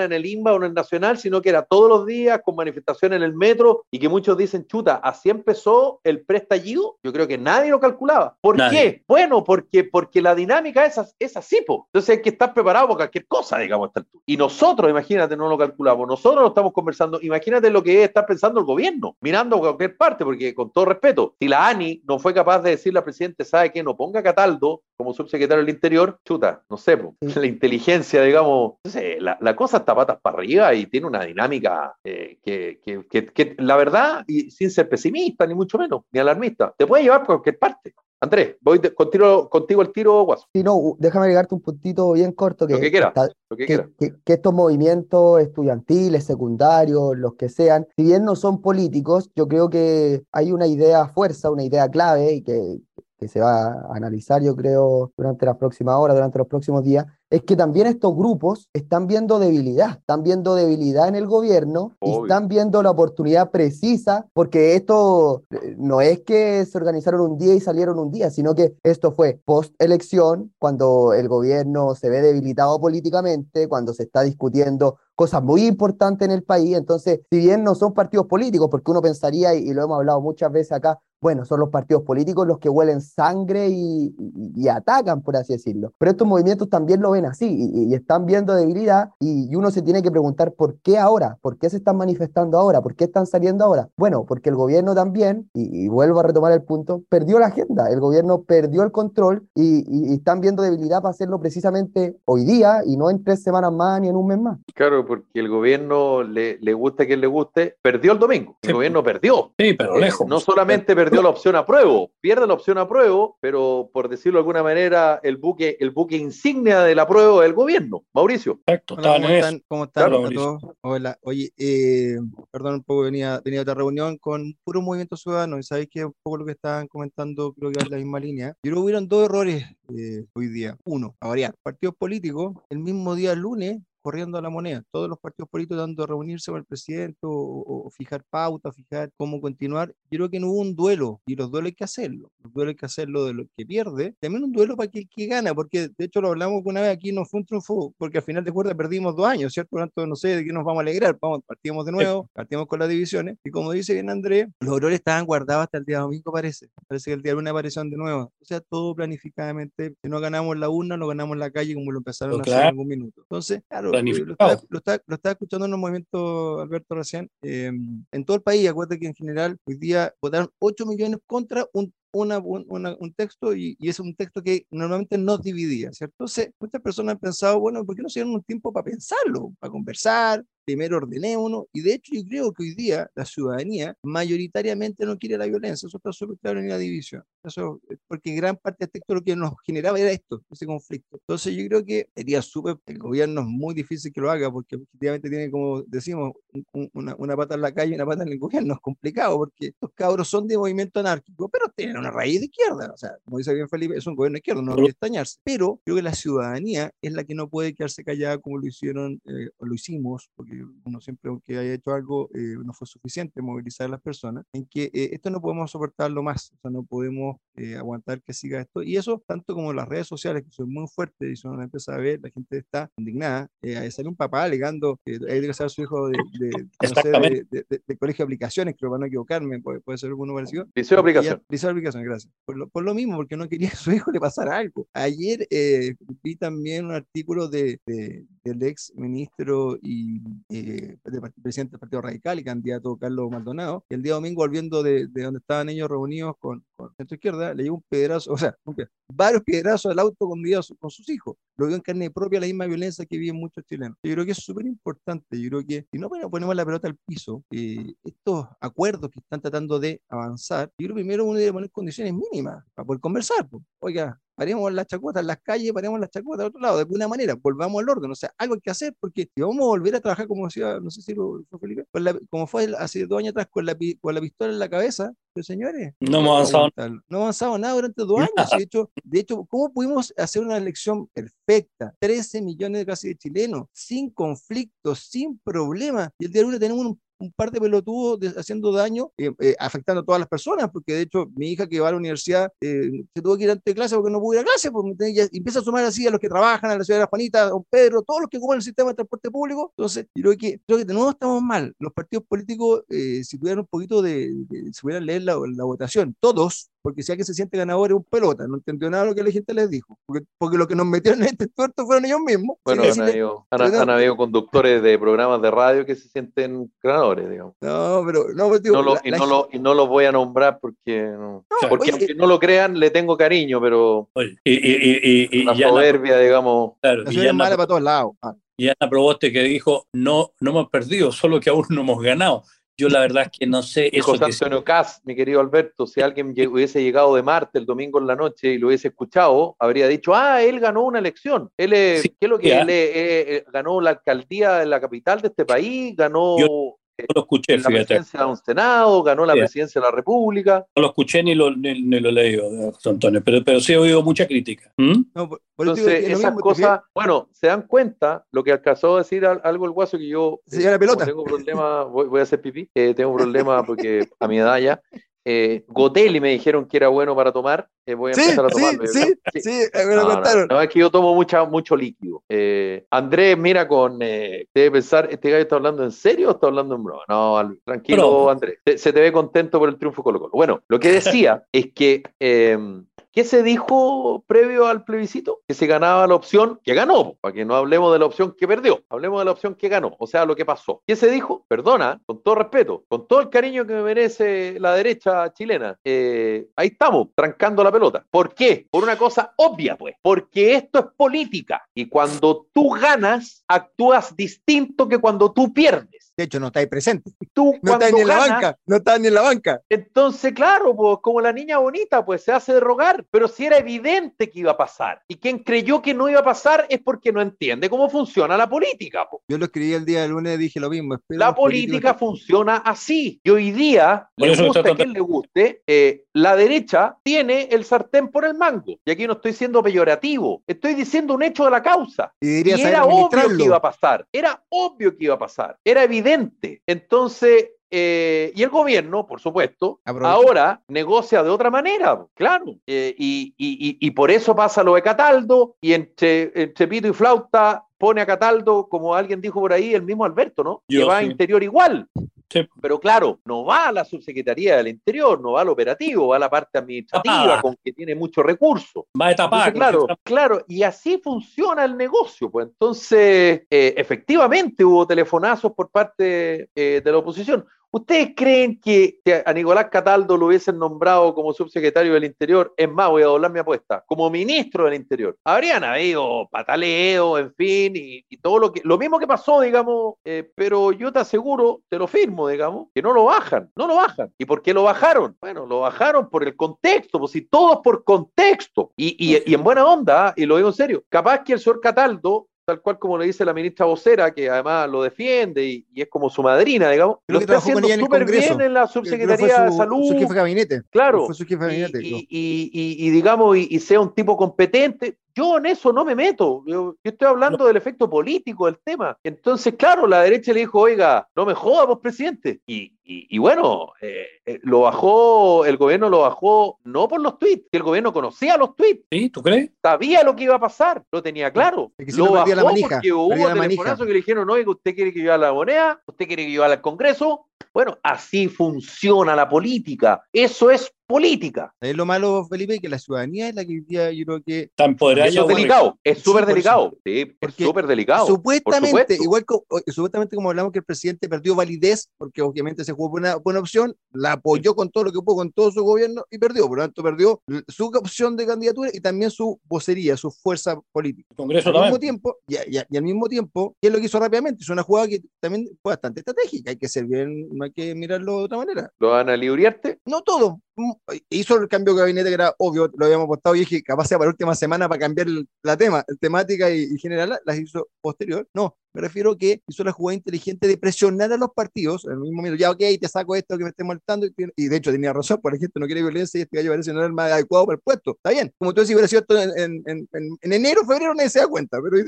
en el INBA o en el Nacional, sino que era todos los días con manifestaciones en el metro y que muchos dicen, chuta, así empezó el preestallido. Yo creo que nadie lo calculaba. ¿Por nadie. qué? Bueno, porque, porque la dinámica es, es así, po. Entonces hay que estar preparado para cualquier cosa, digamos. Y nosotros, imagínate, no lo calculamos, nosotros lo estamos conversando, imagínate lo que es estar pensando el gobierno, mirando a cualquier parte, porque con todo respeto, si la ANI no fue capaz de decirle al presidente, ¿sabe qué? No ponga a Cataldo como subsecretario del Interior, chuta, no sé, po, sí. La inteligencia, digamos, no sé, la, la cosa está patas para arriba y tiene una dinámica eh, que, que, que, que, la verdad, y sin ser pesimista, ni mucho menos, ni alarmista, te puede llevar por cualquier parte. Andrés, voy de, contigo, contigo el tiro, Guaso. Sí, no, déjame agregarte un puntito bien corto. Que, lo que quiera, está, lo que, que, quiera. Que, que estos movimientos estudiantiles, secundarios, los que sean, si bien no son políticos, yo creo que hay una idea fuerza, una idea clave y que, que se va a analizar, yo creo, durante las próximas horas, durante los próximos días, es que también estos grupos están viendo debilidad, están viendo debilidad en el gobierno. Obvio. Y están viendo la oportunidad precisa, porque esto no es que se organizaron un día y salieron un día, sino que esto fue post-elección, cuando el gobierno se ve debilitado políticamente, cuando se está discutiendo cosas muy importantes en el país. Entonces, si bien no son partidos políticos, porque uno pensaría, y, y lo hemos hablado muchas veces acá, bueno, son los partidos políticos los que huelen sangre y, y, y atacan, por así decirlo. Pero estos movimientos también lo ven así y, y están viendo debilidad y, y uno se tiene que preguntar ¿por qué ahora? ¿Por qué se están manifestando ahora? ¿Por qué están saliendo ahora? Bueno, porque el gobierno también, y, y vuelvo a retomar el punto, perdió la agenda. El gobierno perdió el control y, y, y están viendo debilidad para hacerlo precisamente hoy día y no en tres semanas más ni en un mes más. Claro, porque el gobierno le, le guste a quien le guste, perdió el domingo. El sí. gobierno perdió. Sí, pero lejos. Eh, no solamente perdió la opción apruebo, pierde la opción apruebo, pero por decirlo de alguna manera, el buque, el buque insignia del apruebo es el gobierno. Mauricio. Exacto. Hola, ¿cómo están? ¿Cómo están claro, a todos? Hola. Oye, eh, perdón, un poco venía, venía de otra reunión con puro movimiento ciudadano y sabéis que un poco lo que estaban comentando creo que va en la misma línea. Yo creo que hubieron dos errores eh, hoy día. Uno, a variar. Partidos políticos, el mismo día lunes, corriendo a la moneda, todos los partidos políticos dando a reunirse con el presidente o, o, o fijar pauta, fijar cómo continuar. Yo creo que no hubo un duelo y los duelos hay que hacerlo, los duelos hay que hacerlo de lo que pierde, también un duelo para que el que gana, porque de hecho lo hablamos una vez aquí, no fue un triunfo, porque al final de cuentas perdimos dos años, ¿cierto? Por tanto, no sé de qué nos vamos a alegrar, vamos, partimos de nuevo, partimos con las divisiones y como dice bien Andrés, los errores estaban guardados hasta el día domingo parece, parece que el día lunes aparecieron de nuevo, o sea, todo planificadamente, si no ganamos la urna, lo ganamos en la calle como lo empezaron oh, a hacer en algún minuto. Entonces, claro, Lo estaba, lo, estaba, lo estaba escuchando en un movimiento, Alberto, recién. Eh, en todo el país, acuérdate que en general hoy día votaron ocho millones contra un, una, una, un texto y, y es un texto que normalmente nos dividía, ¿cierto? Entonces, muchas personas han pensado, bueno, ¿por qué no se dieron un tiempo para pensarlo, para conversar? Primero ordenémonos, y de hecho yo creo que hoy día la ciudadanía mayoritariamente no quiere la violencia, eso está súper claro en la división, eso, porque gran parte del texto lo que nos generaba era esto, ese conflicto. Entonces yo creo que sería súper, el gobierno es muy difícil que lo haga, porque efectivamente tiene, como decimos, un, una, una pata en la calle y una pata en el gobierno, es complicado, porque estos cabros son de movimiento anárquico, pero tienen una raíz de izquierda, o sea, como dice bien Felipe, es un gobierno de izquierda, no hay que extrañarse, pero creo que la ciudadanía es la que no puede quedarse callada como lo hicieron, eh, o lo hicimos, porque uno siempre, aunque haya hecho algo, eh, no fue suficiente movilizar a las personas, en que eh, esto no podemos soportarlo más, o sea, no podemos eh, aguantar que siga esto, y eso, tanto como las redes sociales, que son muy fuertes y son una empresa a ver, la gente está indignada, eh, sale un papá alegando que hay que ser su hijo de, de, no sé, de, de, de, de colegio de aplicaciones, creo, para no equivocarme, puede, puede ser alguno parecido. Liceo de aplicación. Liceo de aplicación, gracias. Por lo, por lo mismo, porque no quería que a su hijo le pasara algo. Ayer eh, vi también un artículo de, de, del ex ministro y eh, de, presidente del Partido Radical y candidato Carlos Maldonado, y el día domingo volviendo de, de donde estaban ellos reunidos con, con centro izquierda, le dio un pedazo, o sea, un pedazo, varios pedazos al auto con, con sus hijos. Lo vio en carne propia, la misma violencia que viven muchos chilenos. Yo creo que es súper importante. Yo creo que si no ponemos la pelota al piso, eh, estos acuerdos que están tratando de avanzar, yo creo que primero uno debe poner condiciones mínimas para poder conversar. Pues. Oiga, paremos las chacotas en las calles, paremos las chacotas al otro lado, de alguna manera, volvamos al orden, o sea, algo hay que hacer, porque si vamos a volver a trabajar, como decía, no sé si lo fue Felipe, la, como fue hace dos años atrás, con la, con la pistola en la cabeza, pues señores, no hemos avanzado. No avanzado nada durante dos años, de hecho, de hecho, ¿cómo pudimos hacer una elección perfecta? trece millones casi de chilenos, sin conflictos, sin problemas, y el día de hoy tenemos un un par de pelotudos de, haciendo daño, eh, eh, afectando a todas las personas, porque de hecho mi hija que va a la universidad eh, se tuvo que ir antes de clase porque no pudo ir a clase, pues, y empieza a sumar así a los que trabajan, a la ciudad de Juanita, a Don Pedro, todos los que ocupan el sistema de transporte público. Entonces, yo creo que, creo que de nuevo estamos mal. Los partidos políticos, eh, si tuvieran un poquito de, de si pudieran leer la, la votación, todos, porque si alguien se siente ganador es un pelota, no entendió nada de lo que la gente les dijo, porque, porque lo que nos metieron en este tuerto fueron ellos mismos. Bueno, sí, han, sí, habido, han, pero, han habido conductores de programas de radio que se sienten ganadores, digamos. No, pero no, pues, digo, no lo, la, y, la, no lo, y no los voy a nombrar porque, no, no, porque oye, aunque no lo crean, le tengo cariño, pero oye, y, y, y, y, la y ya soberbia, la, digamos. claro, la y ciudad ya es mala para todos lados. Ah. Y Ana Proboste que dijo, no, no hemos perdido, solo que aún no hemos ganado. Yo la verdad es que no sé Y eso José que Antonio Caz, mi querido Alberto, si alguien hubiese llegado de Marte el domingo en la noche y lo hubiese escuchado, habría dicho, ah, él ganó una elección. Él, sí, ¿qué es lo que ya, él eh, eh, ganó la alcaldía de la capital de este país? Ganó yo no lo escuché, la fíjate. presidencia de un Senado, ganó la Ya. presidencia de la República. No lo escuché ni lo, ni, ni lo leí, José Antonio, pero, pero sí he oído mucha crítica. ¿Mm? No, por, por Entonces, digo, esas mismo, cosas, bueno, se dan cuenta, lo que alcanzó a decir algo el Guaso, que yo se lleva la pelota. tengo problema, voy, voy a hacer pipí, eh, tengo problema porque a mi edad ya, eh, Gotelli me dijeron que era bueno para tomar, eh, voy a sí, empezar a tomarlo. Sí, sí, sí, sí, me lo no, contaron. No, no, es que yo tomo mucha, mucho líquido. Eh, Andrés, mira, con, eh, debe pensar, ¿este gallo está hablando en serio o está hablando en broma? No, tranquilo, Broma. Andrés, se, se te ve contento por el triunfo de Colo-Colo. Bueno, lo que decía es que... Eh, ¿qué se dijo previo al plebiscito? Que se ganaba la opción que ganó, para que no hablemos de la opción que perdió, hablemos de la opción que ganó, o sea, lo que pasó. ¿Qué se dijo? Perdona, con todo respeto, con todo el cariño que me merece la derecha chilena, eh, ahí estamos, trancando la pelota. ¿Por qué? Por una cosa obvia, pues, porque esto es política, y cuando tú ganas, actúas distinto que cuando tú pierdes. De hecho, no está ahí presente. Tú, no está ni en ganas, la banca, no está ni en la banca. Entonces, claro, pues como la niña bonita, pues se hace de rogar, pero si era evidente que iba a pasar. Y quien creyó que no iba a pasar es porque no entiende cómo funciona la política. Pues. Yo lo escribí el día del lunes y dije lo mismo. La política funciona así. Y hoy día, le gusta a quien le guste, eh, la derecha tiene el sartén por el mango. Y aquí no estoy siendo peyorativo, estoy diciendo un hecho de la causa. Y, diría y era obvio que iba a pasar, era obvio que iba a pasar, era evidente. Entonces, Eh, y el gobierno, por supuesto, Aprovecha. ahora negocia de otra manera, claro, eh, y, y, y por eso pasa lo de Cataldo, y entre, entre pito y flauta pone a Cataldo, como alguien dijo por ahí, el mismo Alberto, ¿no? Yo, que va sí. a Interior igual. Sí. Pero claro, no va a la subsecretaría del Interior, no va al operativo, va a la parte administrativa, ah. con que tiene muchos recursos. Va a tapar. Claro, claro, y así funciona el negocio. Pues entonces, eh, efectivamente hubo telefonazos por parte eh, de la oposición. ¿Ustedes creen que, que a Nicolás Cataldo lo hubiesen nombrado como subsecretario del Interior? Es más, voy a doblar mi apuesta, como ministro del Interior. Habrían habido pataleo, en fin, y, y todo lo que, lo mismo que pasó, digamos, eh, pero yo te aseguro, te lo firmo, digamos, que no lo bajan, no lo bajan. ¿Y por qué lo bajaron? Bueno, lo bajaron por el contexto, pues si todo es por contexto, y, y, y en buena onda, y lo digo en serio, capaz que el señor Cataldo, tal cual como le dice la ministra vocera, que además lo defiende y, y es como su madrina, digamos, creo lo está haciendo súper bien en la subsecretaría su, de salud. Su jefe de gabinete. Claro. Fue su jefe de gabinete. Y, y, y, y, y digamos, y, y sea un tipo competente. Yo en eso no me meto, yo, yo estoy hablando no. del efecto político del tema. Entonces, claro, la derecha le dijo, oiga, no me jodas vos, presidente. Y, y, y bueno, eh, eh, lo bajó, el gobierno lo bajó no por los tweets, que el gobierno conocía los tweets. ¿Sí? ¿Tú crees? Sabía lo que iba a pasar, lo tenía claro. Es que si lo no bajó la manija, porque hubo telefonazos que le dijeron, oiga, ¿usted quiere que yo a la moneda? ¿Usted quiere que yo al Congreso? Bueno, así funciona la política. Eso es política. Es lo malo, Felipe, que la ciudadanía es la que yo creo que está empoderada. Eso es delicado, es súper sí, delicado. Sí, es súper delicado. Supuestamente, igual como, supuestamente como hablamos que el presidente perdió validez, porque obviamente se jugó por una buena opción, la apoyó con todo lo que pudo, con todo su gobierno y perdió. Por lo tanto, perdió su opción de candidatura y también su vocería, su fuerza política. El Congreso al también. mismo tiempo, y, y, y al mismo tiempo, ¿qué es lo que hizo rápidamente? Hizo una jugada que también fue bastante estratégica. Hay que ser bien, no hay que mirarlo de otra manera. ¿Lo van a libriarte? No todo. Hizo el cambio de gabinete que era obvio, lo habíamos apostado y dije capaz sea para la última semana para cambiar el, la tema, el temática y, y general, las hizo posterior. No, me refiero a que hizo la jugada inteligente de presionar a los partidos en el mismo momento, ya ok, te saco esto que me esté molestando, y, y de hecho tenía razón, porque la gente no quiere violencia y este gallo parece no era el más adecuado para el puesto, está bien, como tú decís, hubiera sido esto en, en, en, en enero, febrero nadie se da cuenta, pero hoy día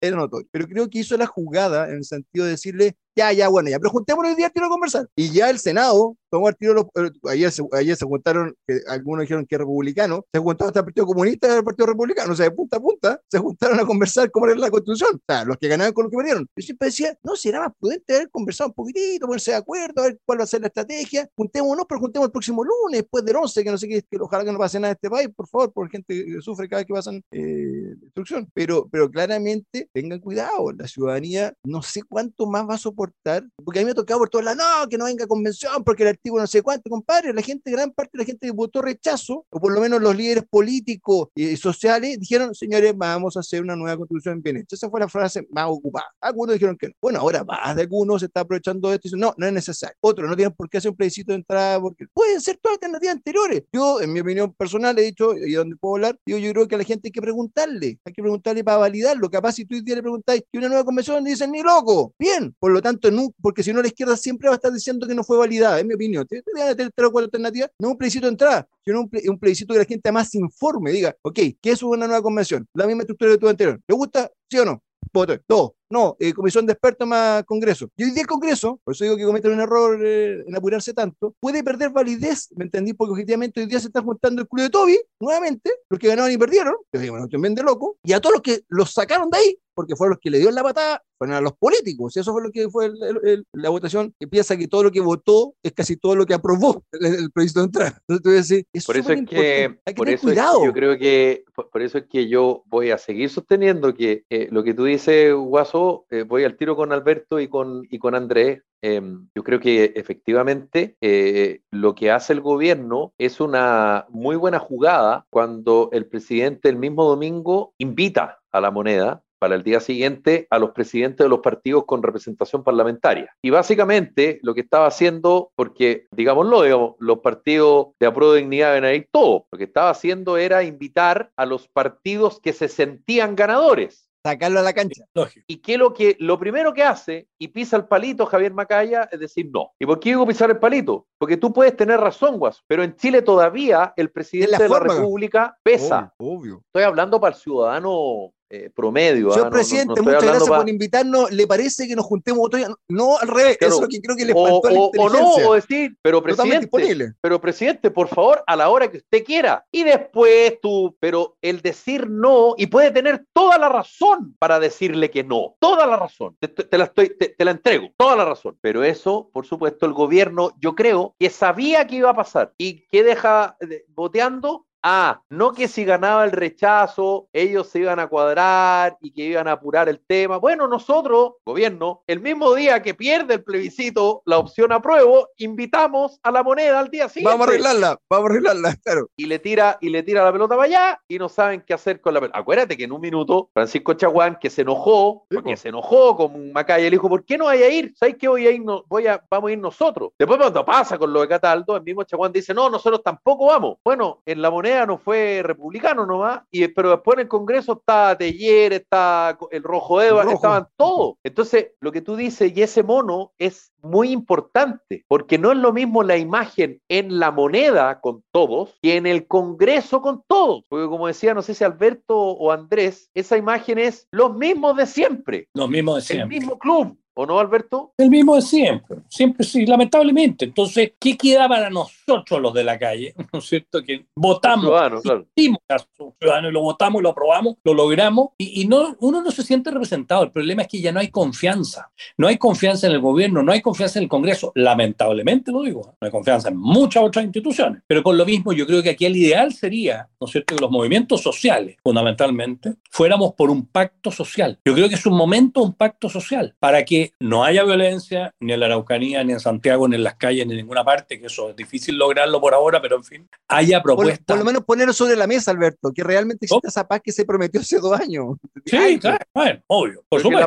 era notorio. Pero creo que hizo la jugada en el sentido de decirle, ya, ya, bueno, ya, pero juntémonos hoy día al tiro a conversar. Y ya el Senado tomó al tiro, los, eh, ayer, se, ayer se juntaron, que algunos dijeron que es republicano, se juntaron hasta el Partido Comunista y el Partido Republicano, o sea, de punta a punta, se juntaron a conversar cómo era la Constitución, o sea, los que ganaban con los que perdieron. Yo siempre decía, no, si era más prudente haber conversado un poquitito, ponerse de acuerdo, a ver cuál va a ser la estrategia, juntémonos, pero juntemos el próximo lunes, después del once, que no sé qué, que ojalá que no pase nada en este país, por favor, por gente que sufre cada vez que pasan eh, destrucción. Pero, pero claramente, tengan cuidado, la ciudadanía no sé cuánto más va a soportar, porque a mí me ha tocado por todos lados, no, que no venga convención, porque el artículo no sé cuánto, compadre, la gente, gran parte de la gente que votó rechazo, o por lo menos los líderes políticos y sociales, dijeron, señores, vamos a hacer una nueva constitución bien hecha. Esa fue la frase más ocupada. Algunos dijeron que no. Bueno, ahora más de algunos se está aprovechando de esto y dicen, no, no es necesario. Otros no tienen por qué hacer un plebiscito de entrada, porque pueden ser todas alternativas anteriores. Yo, en mi opinión personal, he dicho, y donde puedo hablar, digo, yo creo que a la gente hay que preguntarle, hay que preguntarle para validarlo. Capaz si tú hoy día le preguntáis que una nueva convención, dicen, ni loco. Bien, por lo tanto, no, porque si no la izquierda siempre va a estar diciendo que no fue validada, en mi opinión. Te voy a tener tres o cuatro alternativas, no un plebiscito de entrada, sino un, ple, un plebiscito que la gente más se informe, diga, ok, ¿qué es una nueva convención? La misma estructura que tuvo anterior. ¿Le gusta? ¿Sí o no? Voto. Dos. No, eh, comisión de expertos más Congreso. Y hoy día el Congreso, por eso digo que cometen un error eh, en apurarse tanto, puede perder validez, ¿me entendí? Porque objetivamente hoy día se está juntando el club de Toby, nuevamente, los que ganaron y perdieron, yo digo, bueno, también de loco, y a todos los que los sacaron de ahí, porque fueron los que le dio la patada, fueron a los políticos, y eso fue lo que fue el, el, el, la votación, que piensa que todo lo que votó es casi todo lo que aprobó el, el proyecto de entrada. Entonces te voy a decir, es por eso es que, hay que por tener eso cuidado. Es que yo creo que, por, por eso es que yo voy a seguir sosteniendo que eh, lo que tú dices, Guaso, eh, voy al tiro con Alberto y con, y con Andrés. Eh, yo creo que efectivamente eh, lo que hace el gobierno es una muy buena jugada cuando el presidente el mismo domingo invita a la moneda para el día siguiente a los presidentes de los partidos con representación parlamentaria. Y básicamente lo que estaba haciendo, porque digámoslo, digamos, los partidos de Apruebo de Dignidad deben ir todos, lo que estaba haciendo era invitar a los partidos que se sentían ganadores. Sacarlo a la cancha. Y que lo que lo primero que hace y pisa el palito Javier Macaya es decir no. ¿Y por qué digo pisar el palito? Porque tú puedes tener razón, Guaso, pero en Chile todavía el presidente la de la República pesa. Obvio, obvio. Estoy hablando para el ciudadano eh, promedio. Señor ¿ah? presidente, no, no, no muchas gracias para... por invitarnos. ¿Le parece que nos juntemos otro día? No, al revés, claro. Eso es lo que creo que le o, faltó a la o, inteligencia. O no, o decir, pero presidente, pero presidente, por favor, a la hora que usted quiera. Y después tú, pero el decir no, y puede tener toda la razón para decirle que no, toda la razón, te, te, la, estoy, te, te la entrego, toda la razón. Pero eso, por supuesto, el gobierno, yo creo que sabía que iba a pasar. ¿Y qué deja de, boteando? Ah, no que si ganaba el rechazo, ellos se iban a cuadrar y que iban a apurar el tema. Bueno, nosotros, gobierno, el mismo día que pierde el plebiscito, la opción apruebo, invitamos a la moneda al día siguiente. Vamos a arreglarla, vamos a arreglarla, claro. Y le tira, y le tira la pelota para allá y no saben qué hacer con la pelota. Acuérdate que en un minuto, Francisco Chaguán, que se enojó, sí, porque se enojó con Macaya, le dijo, ¿por qué no vaya a ir? ¿Sabes qué? Voy a ir, no, voy a, vamos a ir nosotros. Después cuando pasa con lo de Cataldo, el mismo Chaguán dice, no, nosotros tampoco vamos. Bueno, en la moneda no fue republicano nomás, y, pero después en el Congreso está Teller, está el Rojo Eva, el Rojo. Estaban todos. Entonces, lo que tú dices, y ese mono es muy importante, porque no es lo mismo la imagen en la moneda con todos que en el Congreso con todos. Porque como decía, no sé si Alberto o Andrés, esa imagen es los mismos de siempre. Los mismos de siempre. El mismo club. ¿O no, Alberto? El mismo de siempre, siempre sí, lamentablemente. Entonces, ¿qué queda para nosotros los de la calle? ¿No es cierto? Que votamos, ciudadano, claro. hicimos caso ciudadano y lo votamos, lo aprobamos, lo logramos, y, y no, uno no se siente representado. El problema es que ya no hay confianza. No hay confianza en el gobierno, no hay confianza en el Congreso. Lamentablemente lo digo, no hay confianza en muchas otras instituciones. Pero con lo mismo, yo creo que aquí el ideal sería, ¿no es cierto?, que los movimientos sociales, fundamentalmente, fuéramos por un pacto social. Yo creo que es un momento, un pacto social, para que no haya violencia ni en la Araucanía, ni en Santiago, ni en las calles, ni en ninguna parte, que eso es difícil lograrlo por ahora, pero en fin, haya propuestas. Por, por lo menos ponerlo sobre la mesa, Alberto, que realmente exista esa paz que se prometió hace dos años. Sí, claro, bueno, obvio, por Porque supuesto. La paz,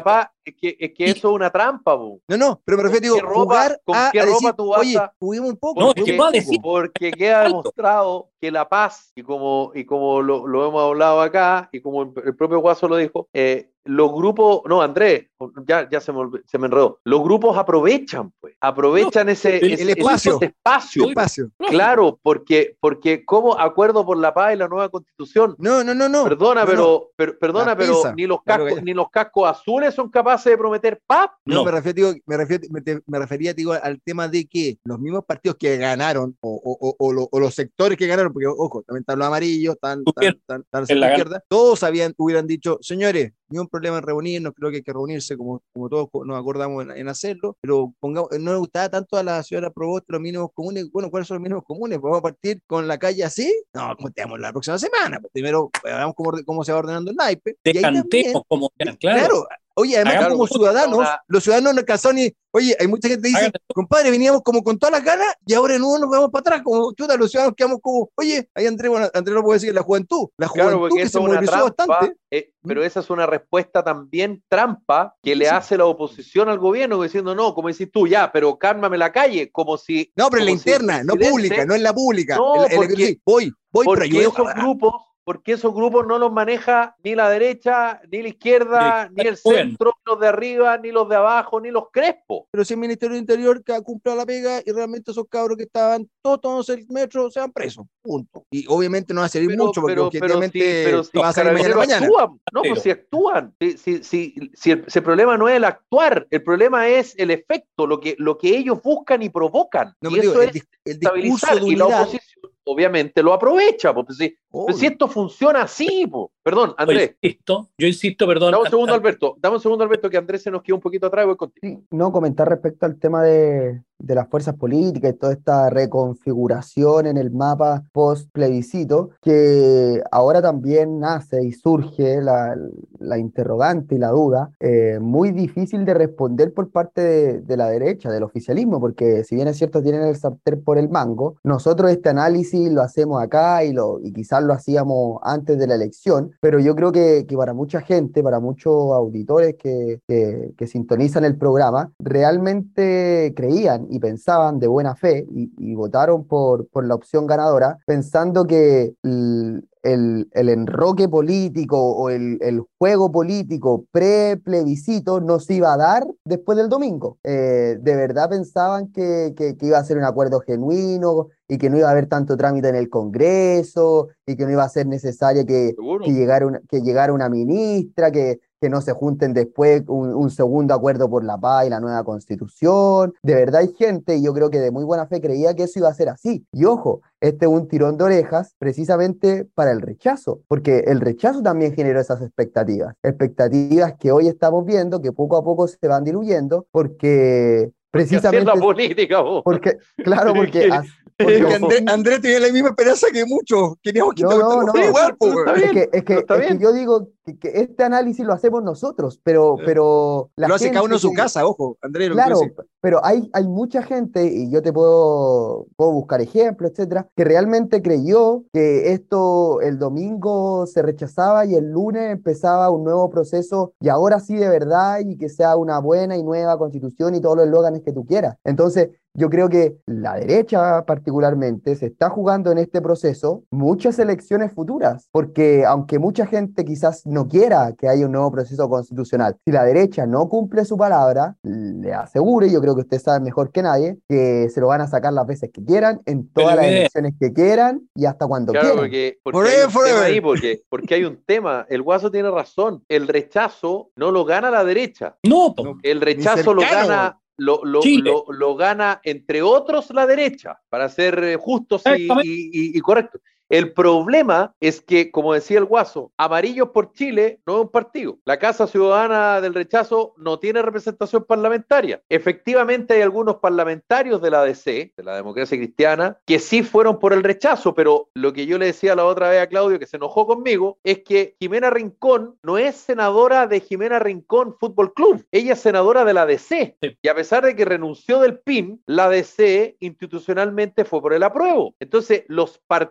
es que, es que eso es una trampa, po. No, no, pero me refiero, digo, ropa, jugar ¿con a, qué a ropa decir, tú vas oye, a...? juguemos un poco. No, porque, es que va a decir- porque queda demostrado que la paz, y como, y como lo, lo hemos hablado acá, y como el propio Guaso lo dijo, eh, los grupos, no, Andrés, ya, ya se, me, se me enredó, los grupos aprovechan, pues, aprovechan no, ese, el, ese, el espacio, ese espacio, el espacio. Claro, porque, porque como acuerdo por la paz y la nueva constitución. No, no, no, no. Perdona, no, pero, no. pero perdona, la pero pinza, ni los cascos, ni los cascos azules son capaces de prometer paz. No, No, me refiero, me, refiero me, te, me refería digo, al tema de que los mismos partidos que ganaron, o, o, o, o, lo, o los sectores que ganaron, porque ojo, también están los amarillos, están, están, están, están la izquierda, todos habían, hubieran dicho, señores, ni un problema en reunirnos, creo que hay que reunirse como, como todos nos acordamos en, en hacerlo, pero pongamos, no nos gustaba tanto a la señora Provost los mínimos comunes. Bueno, ¿cuáles son los mínimos comunes? ¿Vamos a partir con la calle así? No, conteamos la próxima semana. Pues primero veamos cómo, cómo se va ordenando el naipe. Decantemos como claro. claro. Oye, además claro, como ciudadanos, una... los ciudadanos no alcanzaron ni... Oye, hay mucha gente que dice, Hágate. compadre, veníamos como con todas las ganas y ahora en uno nos vamos para atrás, como chuta, los ciudadanos quedamos como, oye, ahí Andrés, bueno, Andrés no puede decir la juventud, la juventud claro, que se movilizó bastante. Eh, pero esa es una respuesta también trampa que le sí. hace la oposición al gobierno, diciendo, no, como decís tú, ya, pero cálmame la calle, como si... No, pero en la interna, si no pública, no en la pública. No, el, el, porque, sí, voy, voy, porque pero yo... esos grupos... porque esos grupos no los maneja ni la derecha, ni la izquierda, sí, ni el centro, ni los de arriba, ni los de abajo, ni los crespos. Pero si el Ministerio del Interior que ha cumplido la pega y realmente esos cabros que estaban todos en el metro se han presos, punto. Y obviamente no va a servir pero, mucho porque pero, objetivamente pero si, pero si va a salir mañana mañana. Actúan. No, pues si actúan. Si, si, si, si, el, si el problema no es el actuar, el problema es el efecto, lo que, lo que ellos buscan y provocan. No, y eso digo, es el, el discurso de unidad. Y la oposición obviamente lo aprovecha, porque si, pues si esto funciona así, po. Perdón, Andrés. Yo insisto, yo insisto, perdón. Dame un segundo, Alberto, dame un segundo, Alberto, que Andrés se nos quedó un poquito atrás y voy contigo. Sí, no, comentar respecto al tema de, de las fuerzas políticas y toda esta reconfiguración en el mapa post-plebiscito, que ahora también nace y surge la, la interrogante y la duda, eh, muy difícil de responder por parte de, de la derecha, del oficialismo, porque si bien es cierto, tienen el sartén por el mango, nosotros este análisis lo hacemos acá y, lo, y quizás lo hacíamos antes de la elección, pero yo creo que, que para mucha gente, para muchos auditores que, que, que sintonizan el programa, realmente creían y pensaban de buena fe y, y votaron por, por la opción ganadora, pensando que el, el, el enroque político o el, el juego político pre-plebiscito no se iba a dar después del domingo. Eh, de verdad pensaban que, que, que iba a ser un acuerdo genuino y que no iba a haber tanto trámite en el Congreso y que no iba a ser necesario que, que, llegara, una, que llegara una ministra, que, que no se junten después un, un segundo acuerdo por la paz y la nueva constitución. De verdad hay gente, y yo creo que de muy buena fe creía que eso iba a ser así. Y ojo, este es un tirón de orejas precisamente para el rechazo, porque el rechazo también generó esas expectativas, expectativas que hoy estamos viendo que poco a poco se van diluyendo, porque precisamente... Porque así es la política, vos. Porque, claro, porque... Porque Andrés, Andrés tenía la misma esperanza que muchos. Queríamos que no, no, no, igual, pues, es que, es, que, es que yo digo que, que este análisis lo hacemos nosotros, pero, pero la lo hace cada uno en su que, casa, ojo, Andrés. Claro, pero hay, hay mucha gente, y yo te puedo, puedo buscar ejemplos, etcétera, que realmente creyó que esto el domingo se rechazaba y el lunes empezaba un nuevo proceso, y ahora sí de verdad, y que sea una buena y nueva constitución y todos los eslóganes que tú quieras. Entonces, yo creo que la derecha particularmente se está jugando en este proceso muchas elecciones futuras, porque aunque mucha gente quizás no quiera que haya un nuevo proceso constitucional, si la derecha no cumple su palabra, le aseguro, y yo creo que usted sabe mejor que nadie, que se lo van a sacar las veces que quieran, en todas las elecciones que quieran y hasta cuando claro, quieran. Porque, porque, hay un tema ahí, porque, porque hay un tema, el Guaso tiene razón, el rechazo no lo gana la derecha. No, el rechazo lo gana... Lo, lo, lo, lo gana, entre otros, la derecha, para ser justos y, y, y, y correctos. El problema es que, como decía el Guaso, Amarillos por Chile no es un partido. La Casa Ciudadana del Rechazo no tiene representación parlamentaria. Efectivamente hay algunos parlamentarios de la D C, de la Democracia Cristiana, que sí fueron por el rechazo, pero lo que yo le decía la otra vez a Claudio, que se enojó conmigo, es que Jimena Rincón no es senadora de Jimena Rincón Fútbol Club. Ella es senadora de la D C. Sí. Y a pesar de que renunció del P I M, la D C institucionalmente fue por el apruebo. Entonces, los partidos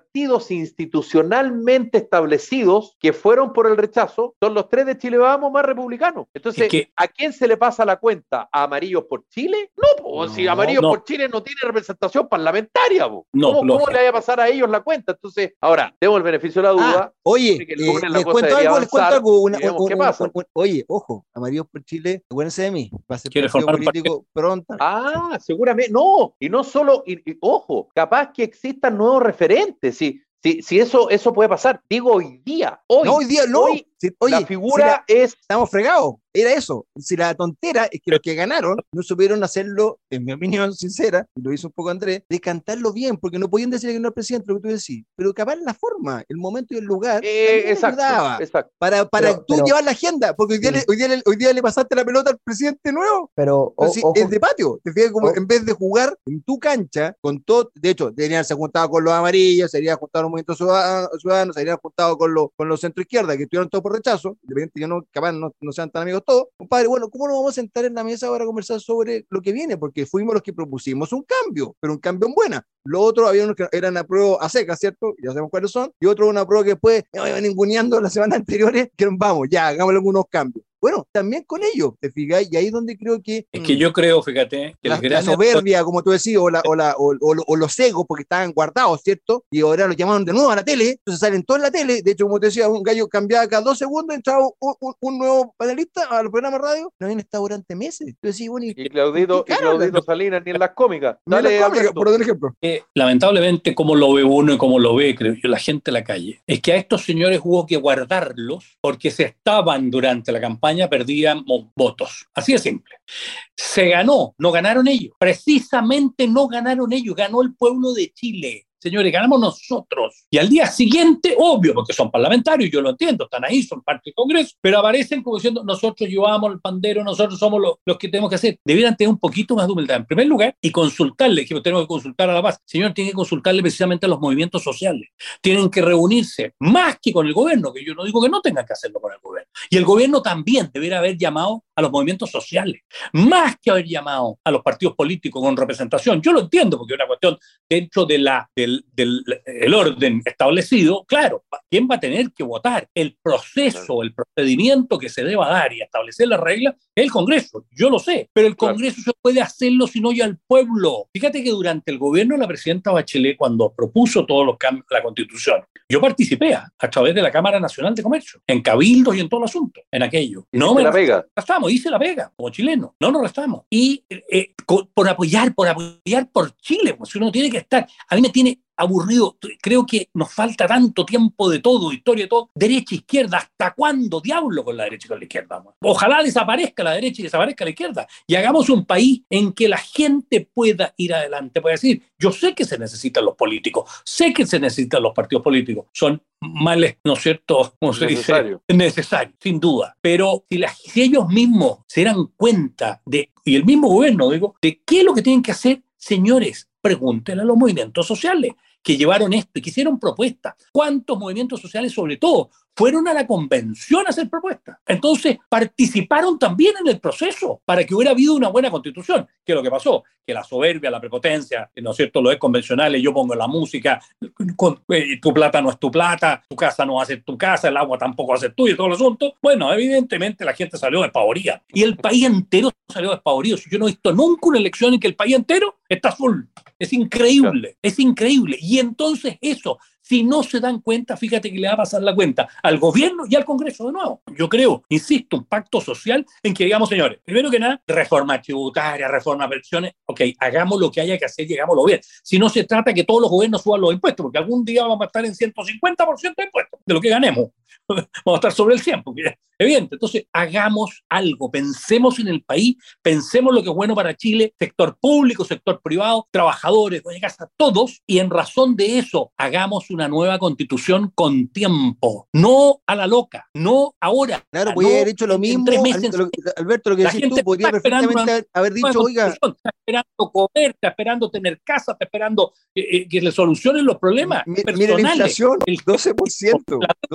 partidos institucionalmente establecidos que fueron por el rechazo son los tres de Chile Vamos más republicanos. Entonces, es que, ¿a quién se le pasa la cuenta? ¿A Amarillos por Chile? No, pues, no si Amarillos no. por Chile no tiene representación parlamentaria, po. No, ¿Cómo, ¿Cómo le vaya a pasar a ellos la cuenta? Entonces, ahora, tengo el beneficio de la duda. Ah, oye, eh, les, cuento algo, les cuento algo, una, un, un, un, un, oye, ojo, Amarillos por Chile, acuérdense de mí, va a ser partido político pronto. Ah, seguramente, no, y no solo, y, y, ojo, capaz que existan nuevos referentes, sí. Si, si eso, eso puede pasar, digo hoy día, hoy, no, hoy día no. Hoy, si, oye, la figura si la, es... Estamos fregados, era eso. Si la tontera es que los que ganaron no supieron hacerlo, en mi opinión sincera, y lo hizo un poco Andrés, de cantarlo bien, porque no podían decir que no es presidente, lo que tú decís, pero capaz la forma, el momento y el lugar, eh, exacto, ayudaba exacto. para, para pero, tú pero, llevar la agenda, porque hoy día, sí. le, hoy, día le, hoy día le pasaste la pelota al presidente nuevo, pero Entonces, o, es de patio, te fijas como o, en vez de jugar en tu cancha, con todo, de hecho, deberían haberse juntado con los amarillos, se habrían juntado los movimientos ciudadanos, se habrían juntado con los, con los centro izquierda, que estuvieron todos por rechazo, independientemente yo no, capaz no, no sean tan amigos todos, compadre, bueno, ¿cómo nos vamos a sentar en la mesa ahora a conversar sobre lo que viene? Porque fuimos los que propusimos un cambio, pero un cambio en buena. Los otros había unos que eran a prueba a seca, ¿cierto? Ya sabemos cuáles son, y otros una prueba que después me iban ninguneando las semanas anteriores, que vamos, ya, hagámosle algunos cambios. Bueno, también con ellos, te fijas, y ahí es donde creo que... Es que yo creo, fíjate... Que la, la soberbia, como tú decías, o, la, o, la, o, o, o los egos, porque estaban guardados, ¿cierto? Y ahora los llamaron de nuevo a la tele, entonces salen todos en la tele, de hecho, como te decía, un gallo cambiaba cada dos segundos, entraba un, un, un nuevo panelista al programa radio, no habían estado durante meses. Entonces, bueno, y, y Claudito, y Claudito Salinas, ni en las cómicas. Dale, en las cómicas, por dar ejemplo. Eh, lamentablemente, como lo ve uno y como lo ve, creo yo, la gente en la calle, es que a estos señores hubo que guardarlos porque se estaban durante la campaña, perdían votos. Así de simple. Se ganó, no ganaron ellos. Precisamente no ganaron ellos, ganó el pueblo de Chile. Señores, ganamos nosotros. Y al día siguiente, obvio, porque son parlamentarios, yo lo entiendo, están ahí, son parte del Congreso, pero aparecen como diciendo, nosotros llevamos el pandero, nosotros somos los, los que tenemos que hacer. Debieran tener un poquito más de humildad, en primer lugar, y consultarle, que tenemos que consultar a la base. Señor, tienen que consultarle precisamente a los movimientos sociales. Tienen que reunirse, más que con el gobierno, que yo no digo que no tengan que hacerlo con el gobierno. Y el gobierno también debería haber llamado a los movimientos sociales, más que haber llamado a los partidos políticos con representación. Yo lo entiendo, porque es una cuestión dentro de la... De Del, del el orden establecido, claro, ¿quién va a tener que votar? El proceso, el procedimiento que se deba dar y establecer las reglas es el Congreso, yo lo sé, pero el Congreso claro. se puede hacerlo si no ya el pueblo. Fíjate que durante el gobierno de la presidenta Bachelet, cuando propuso todos los cambios de la Constitución, yo participé a, a través de la Cámara Nacional de Comercio, en cabildos y en todo el asunto, en aquello. No me la pega. Restamos, hice la pega, como chileno, no nos restamos. Y eh, por apoyar, por apoyar por Chile, pues uno tiene que estar, a mí me tiene aburrido, creo que nos falta tanto tiempo de todo, historia de todo, derecha, izquierda, ¿hasta cuándo diablo con la derecha y con la izquierda? Ojalá desaparezca la derecha y desaparezca la izquierda y hagamos un país en que la gente pueda ir adelante, pueda decir, yo sé que se necesitan los políticos, sé que se necesitan los partidos políticos, son males, ¿no es cierto? ¿Cómo se necesario. dice? Necesario, sin duda, pero si, la, si ellos mismos se dan cuenta de, y el mismo gobierno, digo, de qué es lo que tienen que hacer, señores, pregúntenle a los movimientos sociales que llevaron esto y que hicieron propuestas. ¿Cuántos movimientos sociales, sobre todo, fueron a la convención a hacer propuestas? Entonces, participaron también en el proceso para que hubiera habido una buena constitución. ¿Qué es lo que pasó? Que la soberbia, la prepotencia, ¿no es cierto?, lo es convencionales, yo pongo la música, con, eh, tu plata no es tu plata, tu casa no va a ser tu casa, el agua tampoco va a ser tuya, todo el asunto. Bueno, evidentemente la gente salió despavorida. Y el país entero salió despavorida. Yo no he visto nunca una elección en que el país entero está azul. Es increíble, claro. es increíble. Y entonces eso, si no se dan cuenta, fíjate que le va a pasar la cuenta al gobierno y al Congreso de nuevo. Yo creo, insisto, un pacto social en que digamos, señores, primero que nada, reforma tributaria, reforma de pensiones, ok, hagamos lo que haya que hacer y hagámoslo bien. Si no se trata que todos los gobiernos suban los impuestos, porque algún día vamos a estar en ciento cincuenta por ciento de impuestos, de lo que ganemos. Vamos a estar sobre el cien, porque es evidente. Entonces, hagamos algo, pensemos en el país, pensemos lo que es bueno para Chile, sector público, sector privado, trabajadores, dueños de casa, todos, y en razón de eso, hagamos una nueva constitución con tiempo, no a la loca, no ahora. Claro, podría no haber hecho lo mismo, meses, Alberto, lo que decís tú, podría perfectamente haber dicho, oiga. Está esperando comer, está esperando tener casa, está esperando eh, que le solucionen los problemes M- personales. Mire la inflación, el doce por ciento, doce por ciento.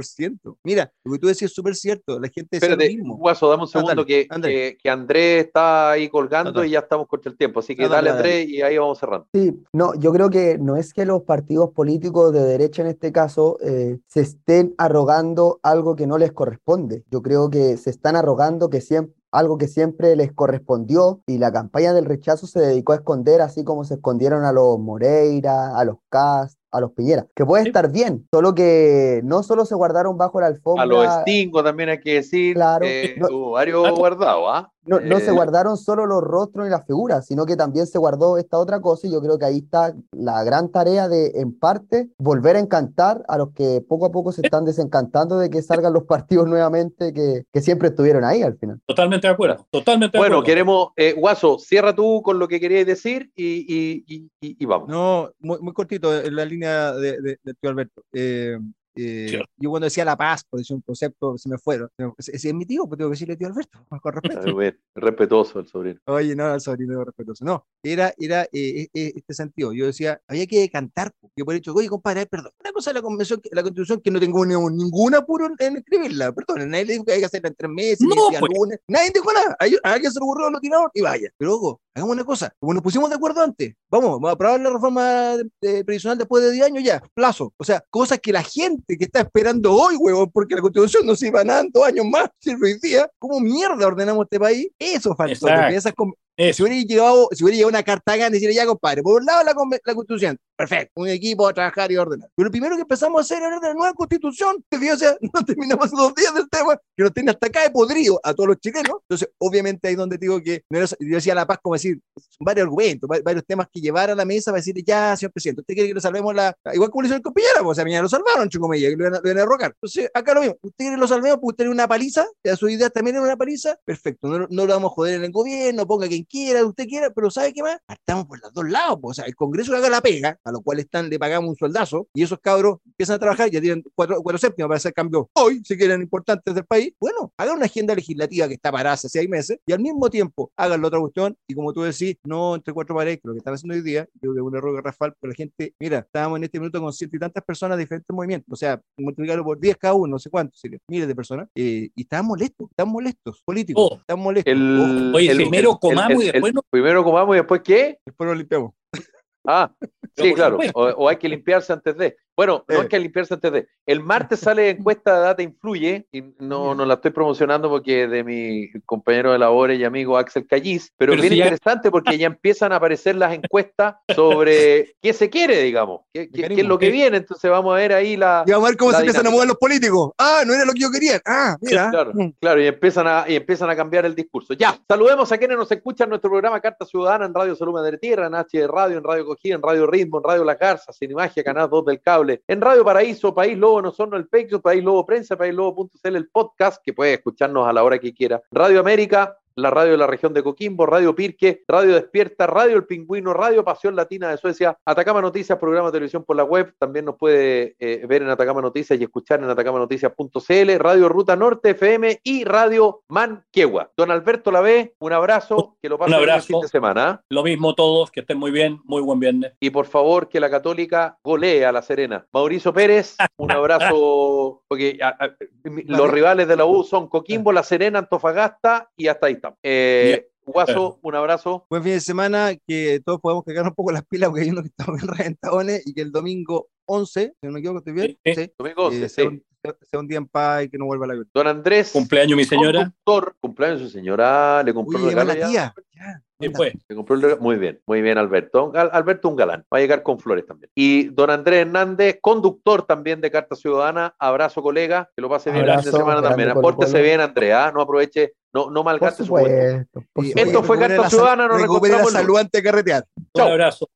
ciento. Mira, lo que tú decías es súper cierto, la gente decía Espérate, lo mismo. Guaso, dame un segundo, Ándale, que, ándale. que, que Andrés está ahí colgando Ándale. y ya estamos contra el tiempo, así que Ándale, dale, ándale. Andrés, y ahí vamos cerrando. Sí, no, yo creo que no es que los partidos políticos de derecha en este caso eh, se estén arrogando algo que no les corresponde. Yo creo que se están arrogando que siempre, algo que siempre les correspondió y la campaña del rechazo se dedicó a esconder, así como se escondieron a los Moreira, a los Kast, a los Piñera, que puede Sí. estar bien, solo que no solo se guardaron bajo la A los alfombra, Stingo también hay que decir, claro, eh, no, hubo varios guardados, ¿ah? no, no se Eh, guardaron solo los rostros y las figuras, sino que también se guardó esta otra cosa y yo creo que ahí está la gran tarea de, en parte, volver a encantar a los que poco a poco se están desencantando de que salgan los partidos nuevamente que, que siempre estuvieron ahí al final. Totalmente de acuerdo, totalmente de bueno, acuerdo. queremos, eh, Guaso, cierra tú con lo que querías decir y, y, y, y, y vamos. No, muy, muy cortito, en la línea de, de, de tío Alberto. Eh, eh, Sí. yo cuando decía la paz, por decir un concepto, se me fueron. Ese es mi tío, pues tengo que decirle tío Alberto, con respeto. Muy bien, respetuoso el sobrino. Oye, no, el sobrino respetuoso. No, era, era eh, eh, este sentido. Yo decía, había que cantar. Yo por hecho, oye, compadre, perdón. Una cosa es la convención, la constitución que no tengo ni- ningún apuro en escribirla. Perdón, nadie le dijo que hay que hacerla en tres meses, No, ni el día pues. lunes. Nadie dijo nada. A ellos- a alguien se le ocurrió lo tiraron y vaya. Pero ojo, hagamos una cosa. Como nos pusimos de acuerdo antes, vamos, vamos a aprobar la reforma de- de previsional después de diez años ya, plazo. O sea, cosas que la gente que está esperando hoy, huevón, porque la constitución no sirve a nada en dos años más, sirve hoy día. ¿Cómo mierda ordenamos este país? Eso faltó. Exacto. Porque esas com- Si Eso. hubiera llegado, si hubiera llegado una carta y decirle, ya compadre, por un lado la, conve- la constitución, perfecto, un equipo a trabajar y ordenar. Pero lo primero que empezamos a hacer era la nueva constitución. O sea, no terminamos hace dos días del tema, que nos tiene hasta acá de podrido a todos los chilenos. Entonces, obviamente ahí donde te digo que no era, yo decía la paz como decir, son varios argumentos, va- varios temas que llevar a la mesa para decirle, ya, señor presidente, usted quiere que lo salvemos la, igual como lo hizo el Piñera, pues, o sea, Piñera lo salvaron, entre comillas, que lo iban a, lo iban a derrocar. Entonces, acá lo mismo, usted quiere que lo salvemos, pues usted tiene una paliza, ya su idea también era una paliza, perfecto, no, no lo vamos a joder en el gobierno, ponga quien quiera, usted quiera, pero ¿sabe qué más? Partamos por los dos lados, pues, o sea, el Congreso que haga la pega, a lo cual están, le pagamos un sueldazo, y esos cabros empiezan a trabajar, ya tienen cuatro, cuatro séptimos para hacer cambios hoy, si quieren importantes del país, bueno, hagan una agenda legislativa que está parada hace seis meses, y al mismo tiempo hagan la otra cuestión, y como tú decís, no entre cuatro paredes, que lo que están haciendo hoy día, creo que es un error garrafal, pero la gente, mira, estábamos en este minuto con ciento y tantas personas de diferentes movimientos, o sea, multiplicarlo por diez cada uno, no sé cuántos, miles de personas, eh, y estaban molestos, están molestos, políticos, Oh. están molestos. El, Oye, el- primero el- comamos el- y después el- no. Primero comamos y después ¿qué? Después nos limpiamos. Ah, Pero sí, por claro. supuesto. O, o hay que limpiarse antes de. Bueno, no Eh. hay que limpiarse antes de. El martes sale encuesta de Data Influye, y no, no la estoy promocionando porque es de mi compañero de labores y amigo Axel Callis, pero, Pero es bien si ya- interesante porque ya empiezan a aparecer las encuestas sobre qué se quiere, digamos, qué, qué- qué es lo que Sí. viene. Entonces vamos a ver ahí la. Y vamos a ver cómo la se empiezan a dinámica. mover los políticos. Ah, no era lo que yo quería. Ah, mira. Claro, Mm. claro, y empiezan, a, y empiezan a cambiar el discurso. Ya, saludemos a quienes nos escuchan en nuestro programa Carta Ciudadana en Radio Salud Madre Tierra, en H D Radio, en Radio Cogida, en Radio Ritmo, en Radio La Garza, Cinemagia, Canal dos del Cable, en Radio Paraíso, País Lobo, Nosorno, el Pecho, País Lobo Prensa, País Lobo punto c l, el podcast, que puede escucharnos a la hora que quiera, Radio América, la radio de la región de Coquimbo, Radio Pirque, Radio Despierta, Radio El Pingüino, Radio Pasión Latina de Suecia, Atacama Noticias, programa de televisión por la web, también nos puede eh, ver en Atacama Noticias y escuchar en atacama noticias punto c l, Radio Ruta Norte F M y Radio Manquehua. Don Alberto Lavé, un abrazo, que lo pasen Un bien el abrazo. fin de semana. ¿eh? Lo mismo todos, que estén muy bien, muy buen viernes. Y por favor, que la Católica golee a La Serena. Mauricio Pérez, un abrazo, porque a, a, los rivales de la U son Coquimbo, La Serena, Antofagasta y hasta ahí estamos. Eh, Guaso, un abrazo. Buen fin de semana, que todos podamos cargar un poco las pilas, porque hay unos que están bien reventadones, y que el domingo once, si no me equivoco, ¿estoy bien? Sí. Sí. Domingo once, Eh, sea, sí. un, sea un día en paz y que no vuelva la violencia. Don Andrés. Cumpleaños mi señora. Conductor, cumpleaños de su señora, le compró Oye, un llama regalo la ya. tía. Ya, Sí, anda. pues. Le compró el regalo. Muy bien, muy bien, Alberto. Al- Alberto un galán, va a llegar con flores también. Y don Andrés Hernández, conductor también de Carta Ciudadana, abrazo colega, que lo pase bien el fin de Abrazo, semana también. grande Colo Apórtese Colo. bien, Andrea, no aproveche, no, no Por malgaste su juventud. supuesto, por Y, supuesto. Esto fue recupere Carta la sal- Ciudadana, nos recupere la reencontramos el salud antes de carretear. Un abrazo.